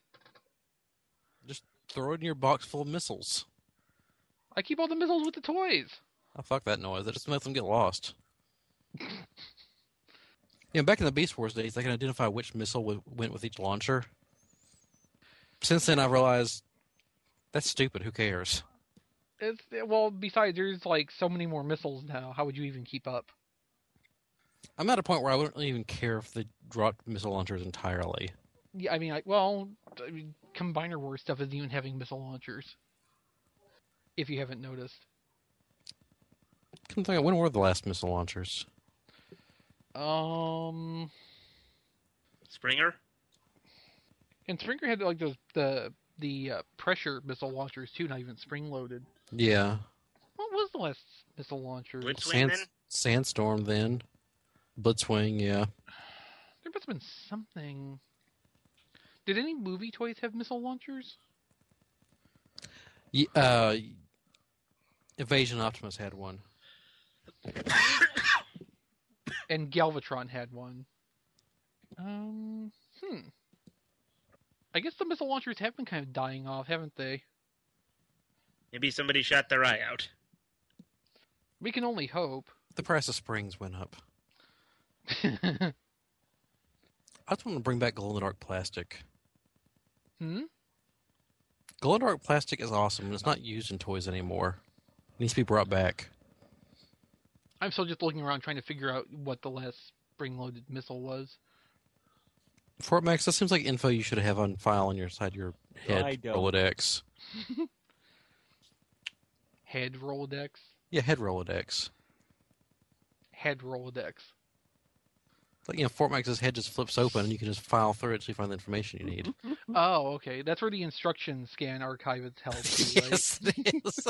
Just throw it in your box full of missiles. I keep all the missiles with the toys. Oh, fuck that noise. That just makes them get lost. You know, back in the Beast Wars days, they can identify which missile w- went with each launcher. Since then, I realized that's stupid. Who cares? It's well. Besides, there's like so many more missiles now. How would you even keep up? I'm at a point where I wouldn't even care if they dropped missile launchers entirely. Yeah, I mean, like, well, I mean, Combiner Wars stuff isn't even having missile launchers. If you haven't noticed. Couldn't think of when were the last missile launchers? Um, Springer? and Springer had like those the the uh, pressure missile launchers too, not even spring loaded. Yeah. What was the last missile launcher? Blitzwing Sand, then? Sandstorm then. Blitzwing, yeah. There must have been something. Did any movie toys have missile launchers? Ye- uh, Evasion Optimus had one. And Galvatron had one. Um, hmm. I guess the missile launchers have been kind of dying off, haven't they? Maybe somebody shot their eye out. We can only hope. The price of springs went up. I just want to bring back glow-in-the-dark plastic. Hmm? Glow-in-the-dark plastic is awesome, and it's not used in toys anymore. It needs to be brought back. I'm still just looking around trying to figure out what the last spring-loaded missile was. Fort Max, that seems like info you should have on file on your side your head I don't. Rolodex. Head Rolodex? Yeah, head Rolodex. Head Rolodex. Like, you know, Fort Max's head just flips open, and you can just file through it so you find the information you need. Oh, okay. That's where the instruction scan archive is held too, right? Yes, it is.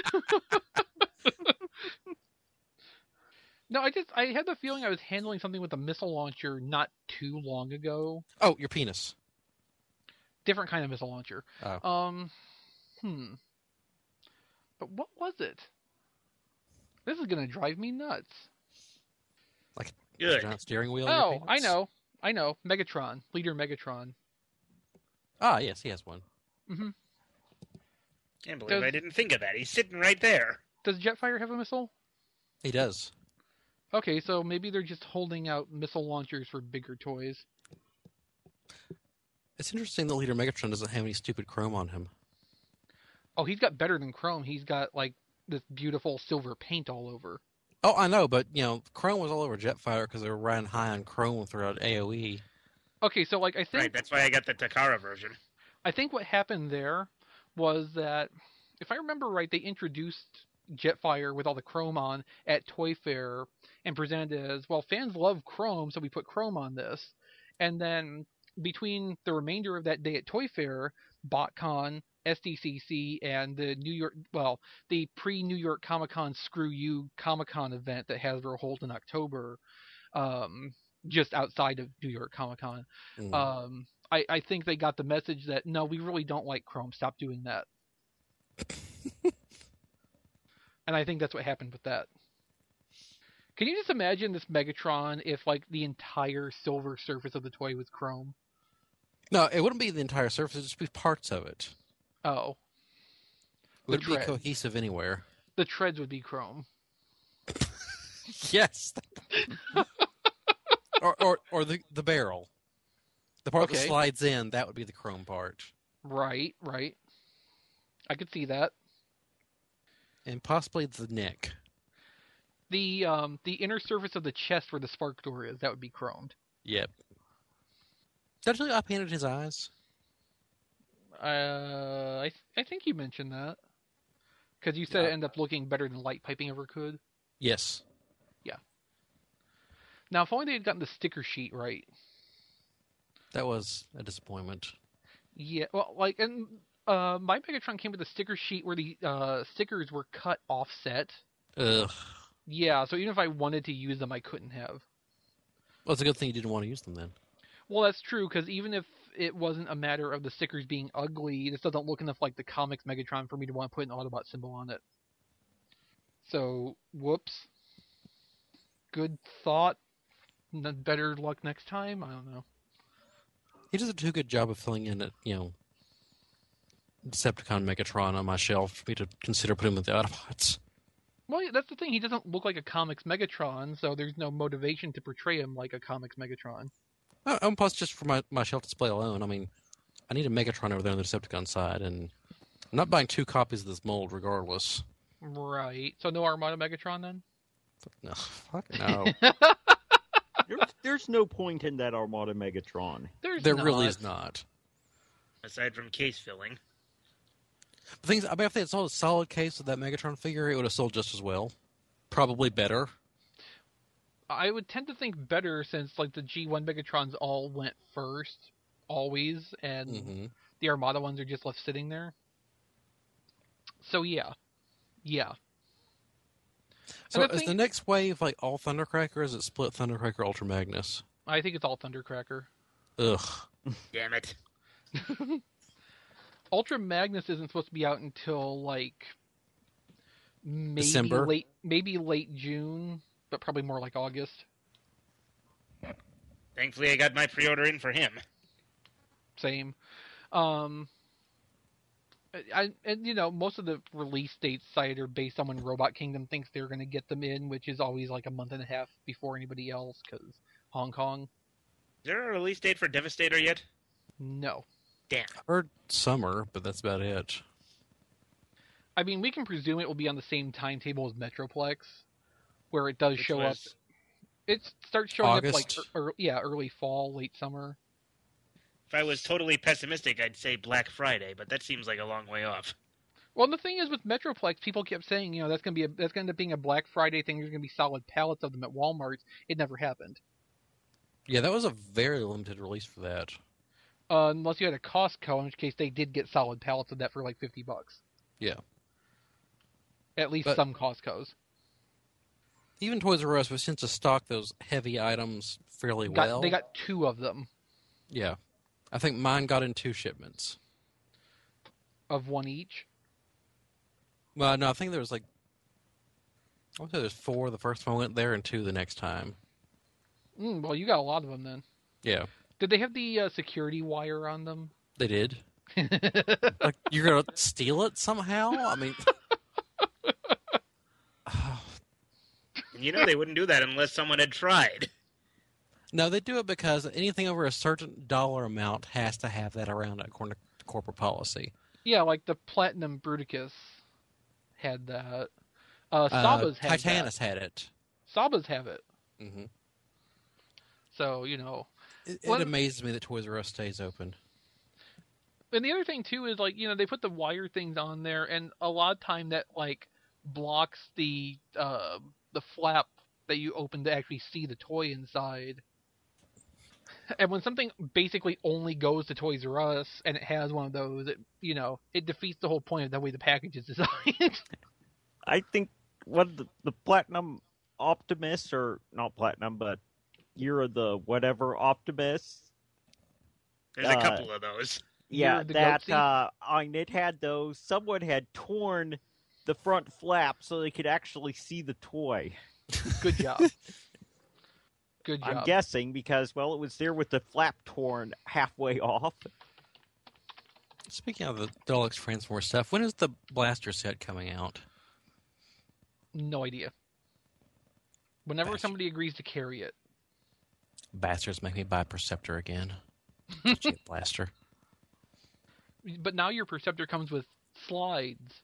No, I just I had the feeling I was handling something with a missile launcher not too long ago. Oh, your penis. Different kind of missile launcher. Oh. Um, hmm. But what was it? This is gonna drive me nuts. Like Good. a giant steering wheel? on your Oh, I penis? know, I know. Megatron, Leader Megatron. Ah, yes, he has one. Mm-hmm. Can't believe Does- I didn't think of that. He's sitting right there. Does Jetfire have a missile? He does. Okay, so maybe they're just holding out missile launchers for bigger toys. It's interesting that Leader Megatron doesn't have any stupid chrome on him. Oh, he's got better than chrome. He's got like this beautiful silver paint all over. Oh, I know, but, you know, Chrome was all over Jetfire because they were running high on Chrome throughout A O E. Okay, so like I think Right, that's why I got the Takara version. I think what happened there was that, if I remember right, they introduced Jetfire with all the Chrome on at Toy Fair and presented it as, well, fans love Chrome, so we put Chrome on this. And then between the remainder of that day at Toy Fair, BotCon, S D C C, and the New York, well, the pre-New York Comic-Con Screw You Comic-Con event that Hasbro holds in October, um, just outside of New York Comic-Con, Mm. um, I, I think they got the message that, no, we really don't like Chrome. Stop doing that. And I think that's what happened with that. Can you just imagine this Megatron if, like, the entire silver surface of the toy was Chrome? No, it wouldn't be the entire surface. It'd just be parts of it. Oh. It wouldn't be treads. cohesive anywhere. The treads would be Chrome. Yes. or or, or the, the barrel. The part that Okay. slides in, that would be the Chrome part. Right, right. I could see that. And possibly the neck. The um the inner surface of the chest where the spark door is, that would be chromed. Yep. Did I tell you I painted his eyes? Uh, I th- I think you mentioned that. Because you said Yeah. it ended up looking better than light piping ever could. Yes. Yeah. Now, if only they had gotten the sticker sheet right. That was a disappointment. Yeah, well, like, and uh, my Megatron came with a sticker sheet where the uh, stickers were cut offset. Ugh. Yeah, so even if I wanted to use them, I couldn't have. Well, it's a good thing you didn't want to use them then. Well, that's true, because even if it wasn't a matter of the stickers being ugly, this doesn't look enough like the comics Megatron for me to want to put an Autobot symbol on it. So, whoops. Good thought. N- Better luck next time? I don't know. He does a too good job of filling in, a, you know, Decepticon Megatron on my shelf for me to consider putting him with the Autobots. Well, yeah, that's the thing. He doesn't look like a comics Megatron, so there's no motivation to portray him like a comics Megatron. Oh, and plus, just for my, my shelf display alone, I mean, I need a Megatron over there on the Decepticon side, and I'm not buying two copies of this mold regardless. Right. So no Armada Megatron then? No, fuck no. There's, there's no point in that Armada Megatron. There's there not. really is not. Aside from case filling. The thing is, I bet if they had sold a solid case of that Megatron figure, it would have sold just as well. Probably better. I would tend to think better since like the G one Megatrons all went first, always, and Mm-hmm. the Armada ones are just left sitting there. So yeah. Yeah. So And the is thing- the next wave like all Thundercracker, or is it split Thundercracker Ultra Magnus? I think it's all Thundercracker. Ugh. Damn it. Ultra Magnus isn't supposed to be out until like maybe December? late maybe late June, but probably more like August. Thankfully, I got my pre-order in for him. Same. Um I and you know, most of the release dates cited are based on when Robot Kingdom thinks they're going to get them in, which is always like a month and a half before anybody else cuz Hong Kong. Is there a release date for Devastator yet? No. Damn. Or summer, but that's about it. I mean, we can presume it will be on the same timetable as Metroplex, where it does Which show was- up. It starts showing up like August. er, yeah, early fall, late summer. If I was totally pessimistic, I'd say Black Friday, but that seems like a long way off. Well, the thing is with Metroplex, people kept saying, you know, that's gonna be a, that's gonna end up being a Black Friday thing. There's gonna be solid pallets of them at Walmart. It never happened, Yeah, that was a very limited release for that. uh, unless you had a Costco, in which case they did get solid pallets of that for like fifty bucks. Yeah. At least But- some Costco's. Even Toys R Us was since to stock those heavy items fairly Got, well. They got two of them Yeah. I think mine got in two shipments. of one each. Well, no, I think there was like, I want to say there's four the first time I went there and two the next time. Mm, well, you got a lot of them then. Yeah, Did they have the uh, security wire on them? they did. Like, you're going to steal it somehow? I mean, And you know they wouldn't do that unless someone had tried. no, they do it because anything over a certain dollar amount has to have that around it according to corporate policy. Yeah, like the Platinum Bruticus had that. Uh, Uh, Saba's had Titanus that. had it. Sabas have it. Mm-hmm. So, you know. It, it Well- amazes me that Toys R Us stays open. And the other thing, too, is, like, you know, they put the wire things on there, and a lot of time that, like, blocks the uh, the flap that you open to actually see the toy inside. And when something basically only goes to Toys R Us, and it has one of those, it, you know, it defeats the whole point of the way the package is designed. I think what the, the Platinum Optimus, or not Platinum, but Year of the whatever Optimus. There's Uh, a couple of those. Yeah, Year of the that Goatsy? uh, I mean, it had those. Someone had torn the front flap so they could actually see the toy. Good job. Good job. I'm guessing because, well, it was there with the flap torn halfway off. Speaking of the Deluxe Transformer stuff, when is the blaster set coming out? No idea. Whenever Bastard. somebody agrees to carry it. Bastards make me buy Perceptor again. Shit, blaster. But now your Perceptor comes with slides.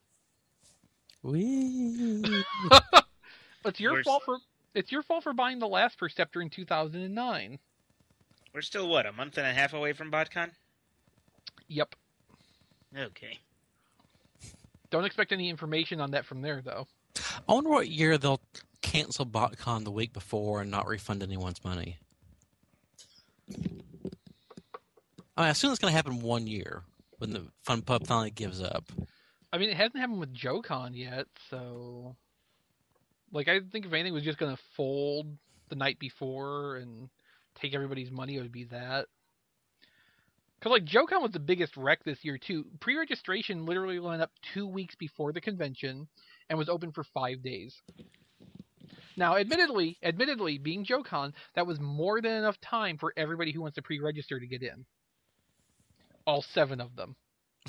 Wee. It's your We're fault for it's your fault for buying the last Perceptor in two thousand nine. We're still, what, a month and a half away from BotCon? Yep. Okay. Don't expect any information on that from there, though. I wonder what year they'll cancel BotCon the week before and not refund anyone's money. I mean, I assume it's going to happen one year when the Fun Pub finally gives up. I mean, it hasn't happened with JoeCon yet, so... Like, I think if anything was just going to fold the night before and take everybody's money, it would be that. Because, like, JoeCon was the biggest wreck this year, too. Pre-registration literally went up two weeks before the convention and was open for five days. Now, admittedly, admittedly, being JoeCon, that was more than enough time for everybody who wants to pre-register to get in. All seven of them.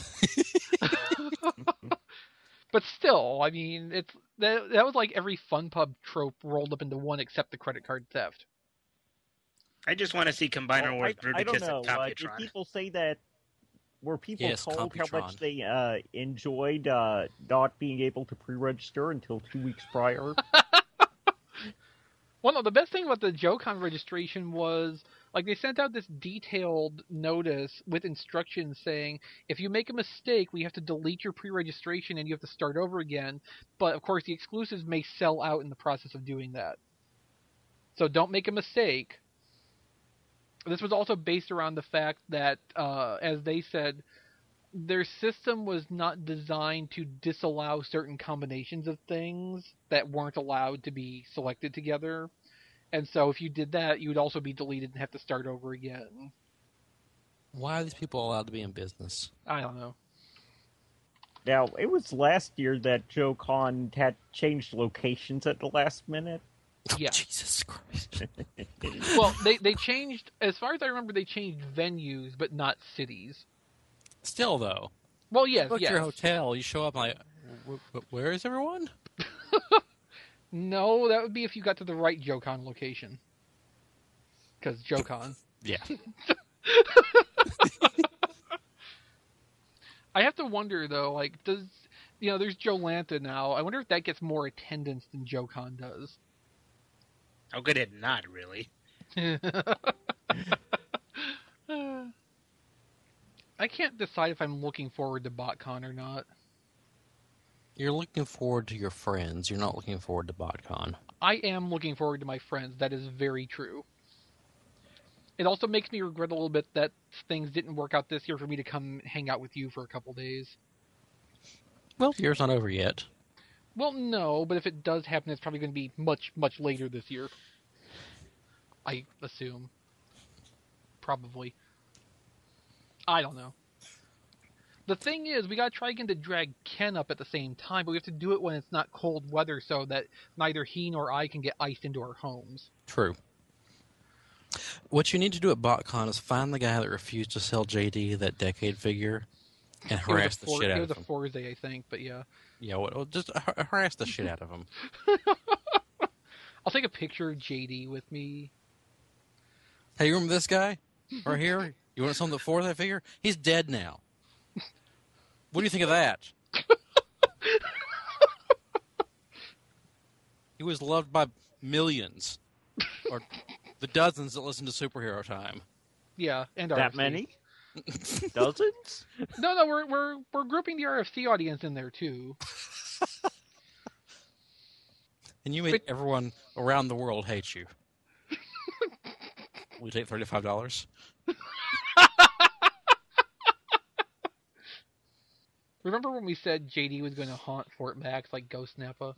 But still, I mean, it's that, that was like every Fun Pub trope rolled up into one except the credit card theft. I just want to see Combiner Well, Wars I, I don't Bruticus know. and Uh, did Computron. people say that? Were people Yes, told how Computron. much they uh, enjoyed uh, not being able to pre-register until two weeks prior? Well, no, the best thing about the JoeCon registration was, like, they sent out this detailed notice with instructions saying, if you make a mistake, we have to delete your pre-registration and you have to start over again. But, of course, the exclusives may sell out in the process of doing that. So don't make a mistake. This was also based around the fact that, uh, as they said, their system was not designed to disallow certain combinations of things that weren't allowed to be selected together. And so if you did that, you would also be deleted and have to start over again. Why are these people allowed to be in business? I don't know. Now, it was last year that JoeCon had changed locations at the last minute. Yeah. Jesus Christ. Well, they, they changed, as far as I remember, they changed venues, but not cities. Still, though. Well, yes, Book yes. your hotel. You show up like, "Wh- wh- where is everyone? No, that would be if you got to the right JoeCon location. Because JoeCon. Yeah. I have to wonder, though, like, does, you know, there's Joe Lanta now. I wonder if that gets more attendance than JoeCon does. How could it not, really? I can't decide if I'm looking forward to BotCon or not. You're looking forward to your friends. You're not looking forward to BotCon. I am looking forward to my friends. That is very true. It also makes me regret a little bit that things didn't work out this year for me to come hang out with you for a couple days. Well, the year's not over yet. Well, no, but if it does happen, it's probably going to be much, much later this year. I assume. Probably. I don't know. The thing is, we gotta try again to drag Ken up at the same time, but we have to do it when it's not cold weather so that neither he nor I can get iced into our homes. True. What you need to do at BotCon is find the guy that refused to sell J D that Decade figure and It was a harass the for- shit out It of was him. a Forze, I think, but yeah. Yeah, well, just har- harass the shit out of him. I'll take a picture of J D with me. Hey, you remember this guy right here? You want something for that figure? He's dead now. What do you think of that? He was loved by millions, or the dozens that listen to Superhero Time. Yeah, and That R F C. many? Dozens? No, no, we're we're we're grouping the R F C audience in there too. And you make everyone around the world hate you. We take thirty-five dollars. Remember when we said J D was going to haunt Fort Max like Ghost Nappa?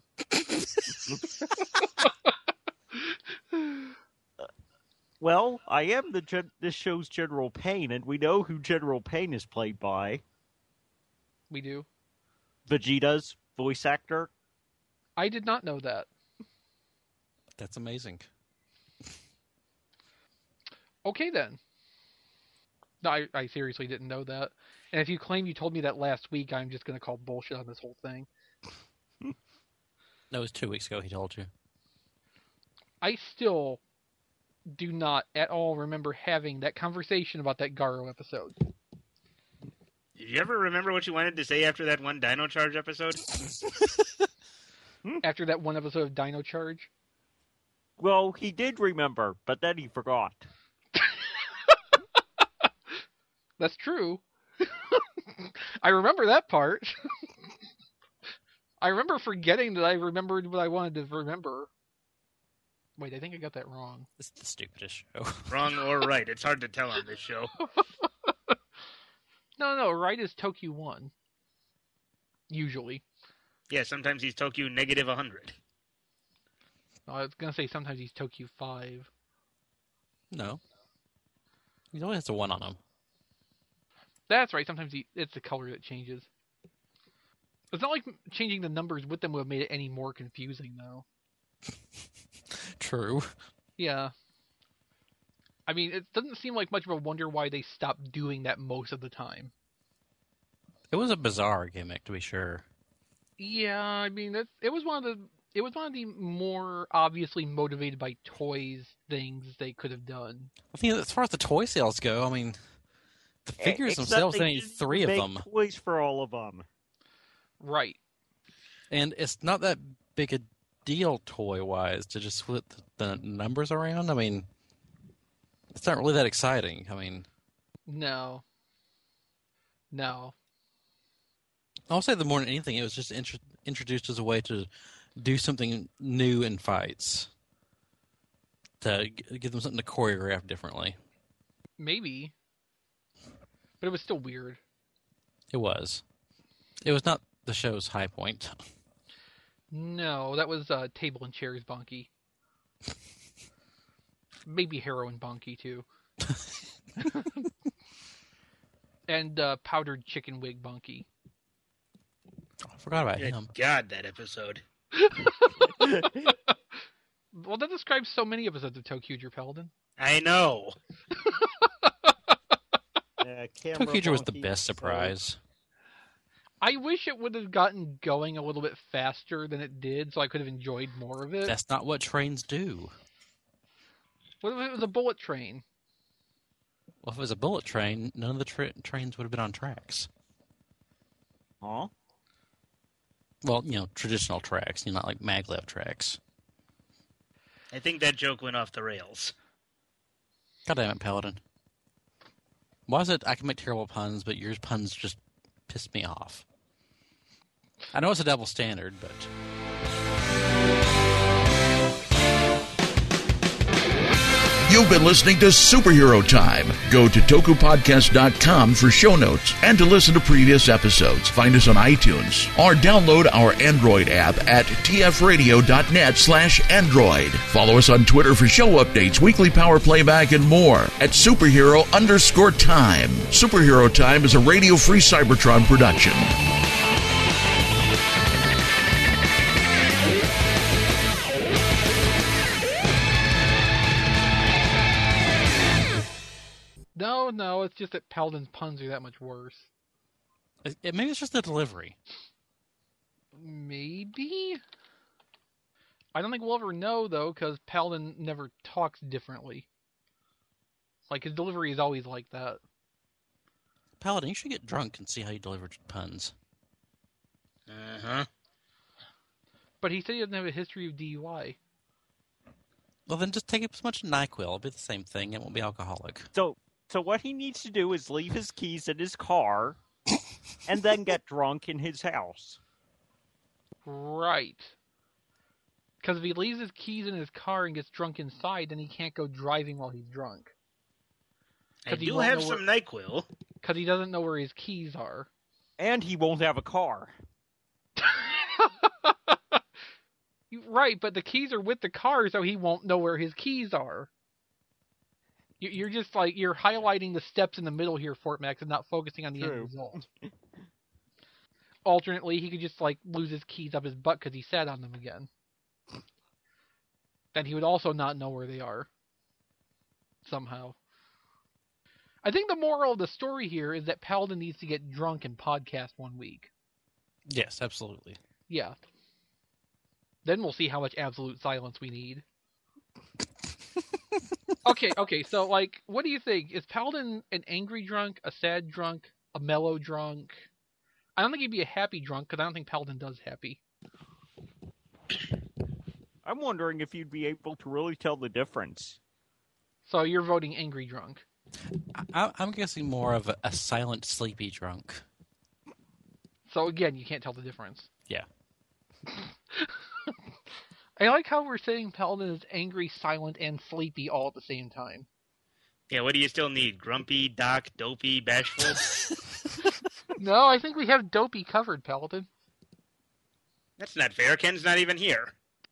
Well, I am the gen- this show's General Payne, and we know who General Payne is played by. We do. Vegeta's voice actor. I did not know that. That's amazing. Okay, then. No, I, I seriously didn't know that. And if you claim you told me that last week, I'm just going to call bullshit on this whole thing. That was two weeks ago he told you. I still do not at all remember having that conversation about that Garo episode. Did you ever remember what you wanted to say after that one Dino Charge episode? After that one episode of Dino Charge? Well, he did remember, but then he forgot. That's true. I remember that part. I remember forgetting that I remembered what I wanted to remember. Wait, I think I got that wrong. This is the stupidest show. Wrong or right. It's hard to tell on this show. No, no, right is Tokyo one. Usually. Yeah, sometimes he's Tokyo negative one hundred. I was going to say sometimes he's Tokyo five. No. He always has a one on him. That's right, sometimes he, it's the color that changes. It's not like changing the numbers with them would have made it any more confusing, though. True. Yeah. I mean, it doesn't seem like much of a wonder why they stopped doing that most of the time. It was a bizarre gimmick, to be sure. Yeah, I mean, it, it was one of the it was one of the more obviously motivated by toys things they could have done. I think as far as the toy sales go, I mean, the figures Except themselves, they they need didn't three of make them. Toys for all of them. Right. And it's not that big a deal toy-wise to just flip the numbers around. I mean, it's not really that exciting. I mean... No. No. I'll say that more than anything, it was just int- introduced as a way to do something new in fights. To g- give them something to choreograph differently. Maybe. But it was still weird. It was. It was not the show's high point. No, that was uh, Table and Chairs Bonky. Maybe Heroin Bonky, too. And uh, Powdered Chicken Wig Bonky. I forgot about Good him. God, that episode. Well, that describes so many episodes of Tokuger Paladin. I know. Yeah, camera Tokuger was the monkey, best so- surprise. I wish it would have gotten going a little bit faster than it did, so I could have enjoyed more of it. That's not what trains do. What if it was a bullet train? Well, if it was a bullet train, none of the tra- trains would have been on tracks. Huh? Well, you know, traditional tracks, you know, not like maglev tracks. I think that joke went off the rails. God damn it, Paladin. Why is it I can make terrible puns, but your puns just piss me off? I know it's a double standard, but... You've been listening to Superhero Time. Go to toku podcast dot com for show notes and to listen to previous episodes. Find us on iTunes or download our Android app at t f radio dot net slash android. Follow us on Twitter for show updates, weekly power playback, and more at superhero underscore time. Superhero Time is a Radio Free Cybertron production. No, no, it's just that Paladin's puns are that much worse. It, it, maybe it's just the delivery. Maybe? I don't think we'll ever know, though, because Paladin never talks differently. Like, his delivery is always like that. Paladin, you should get drunk and see how you deliver puns. Uh-huh. But he said he doesn't have a history of D U I. Well, then just take as much NyQuil. It'll be the same thing. It won't be alcoholic. So, so what he needs to do is leave his keys in his car, and then get drunk in his house. Right. Because if he leaves his keys in his car and gets drunk inside, then he can't go driving while he's drunk. I do have some where... NyQuil. Because he doesn't know where his keys are. And he won't have a car. Right, but the keys are with the car, so he won't know where his keys are. You're just like, you're highlighting the steps in the middle here, Fort Max, and not focusing on the True. end result. Alternately, he could just like lose his keys up his butt because he sat on them again. Then he would also not know where they are. Somehow. I think the moral of the story here is that Paladin needs to get drunk and podcast one week. Yes, absolutely. Yeah. Then we'll see how much absolute silence we need. okay, okay, so, like, what do you think? Is Paladin an angry drunk, a sad drunk, a mellow drunk? I don't think he'd be a happy drunk, because I don't think Paladin does happy. I'm wondering if you'd be able to really tell the difference. So you're voting angry drunk? I, I'm guessing more of a, a silent, sleepy drunk. So again, you can't tell the difference. Yeah. I like how we're saying Paladin is angry, silent, and sleepy all at the same time. Yeah, what do you still need? Grumpy, Doc, Dopey, Bashful? No, I think we have Dopey covered, Paladin. That's not fair. Ken's not even here.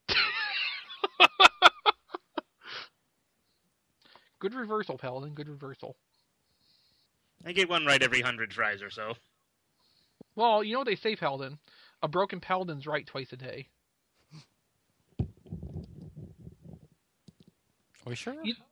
Good reversal, Paladin. Good reversal. I get one right every hundred tries or so. Well, you know what they say, Paladin. A broken Paladin's right twice a day. Are we sure? You...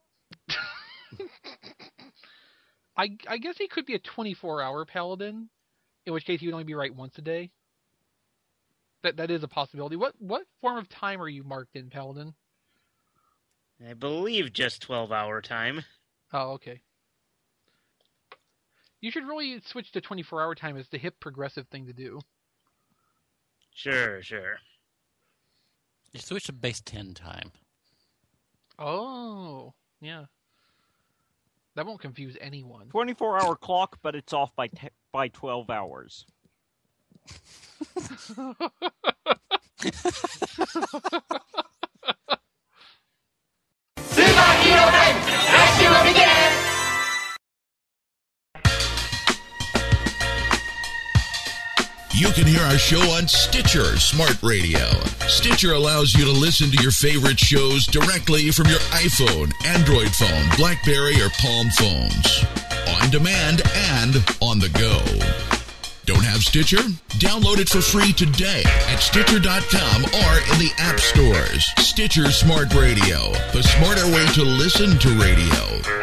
I I guess he could be a twenty-four hour Paladin, in which case he would only be right once a day. That that is a possibility. What what form of time are you marked in, Paladin? I believe just twelve hour time. Oh, okay. You should really switch to twenty-four hour time as the hip progressive thing to do. Sure, sure. You switch to base ten time. Oh, yeah. That won't confuse anyone. twenty-four hour clock, but it's off by te- by twelve hours. You can hear our show on Stitcher Smart Radio. Stitcher allows you to listen to your favorite shows directly from your iPhone, Android phone, BlackBerry, or Palm phones. On demand and on the go. Don't have Stitcher? Download it for free today at Stitcher dot com or in the app stores. Stitcher Smart Radio, the smarter way to listen to radio.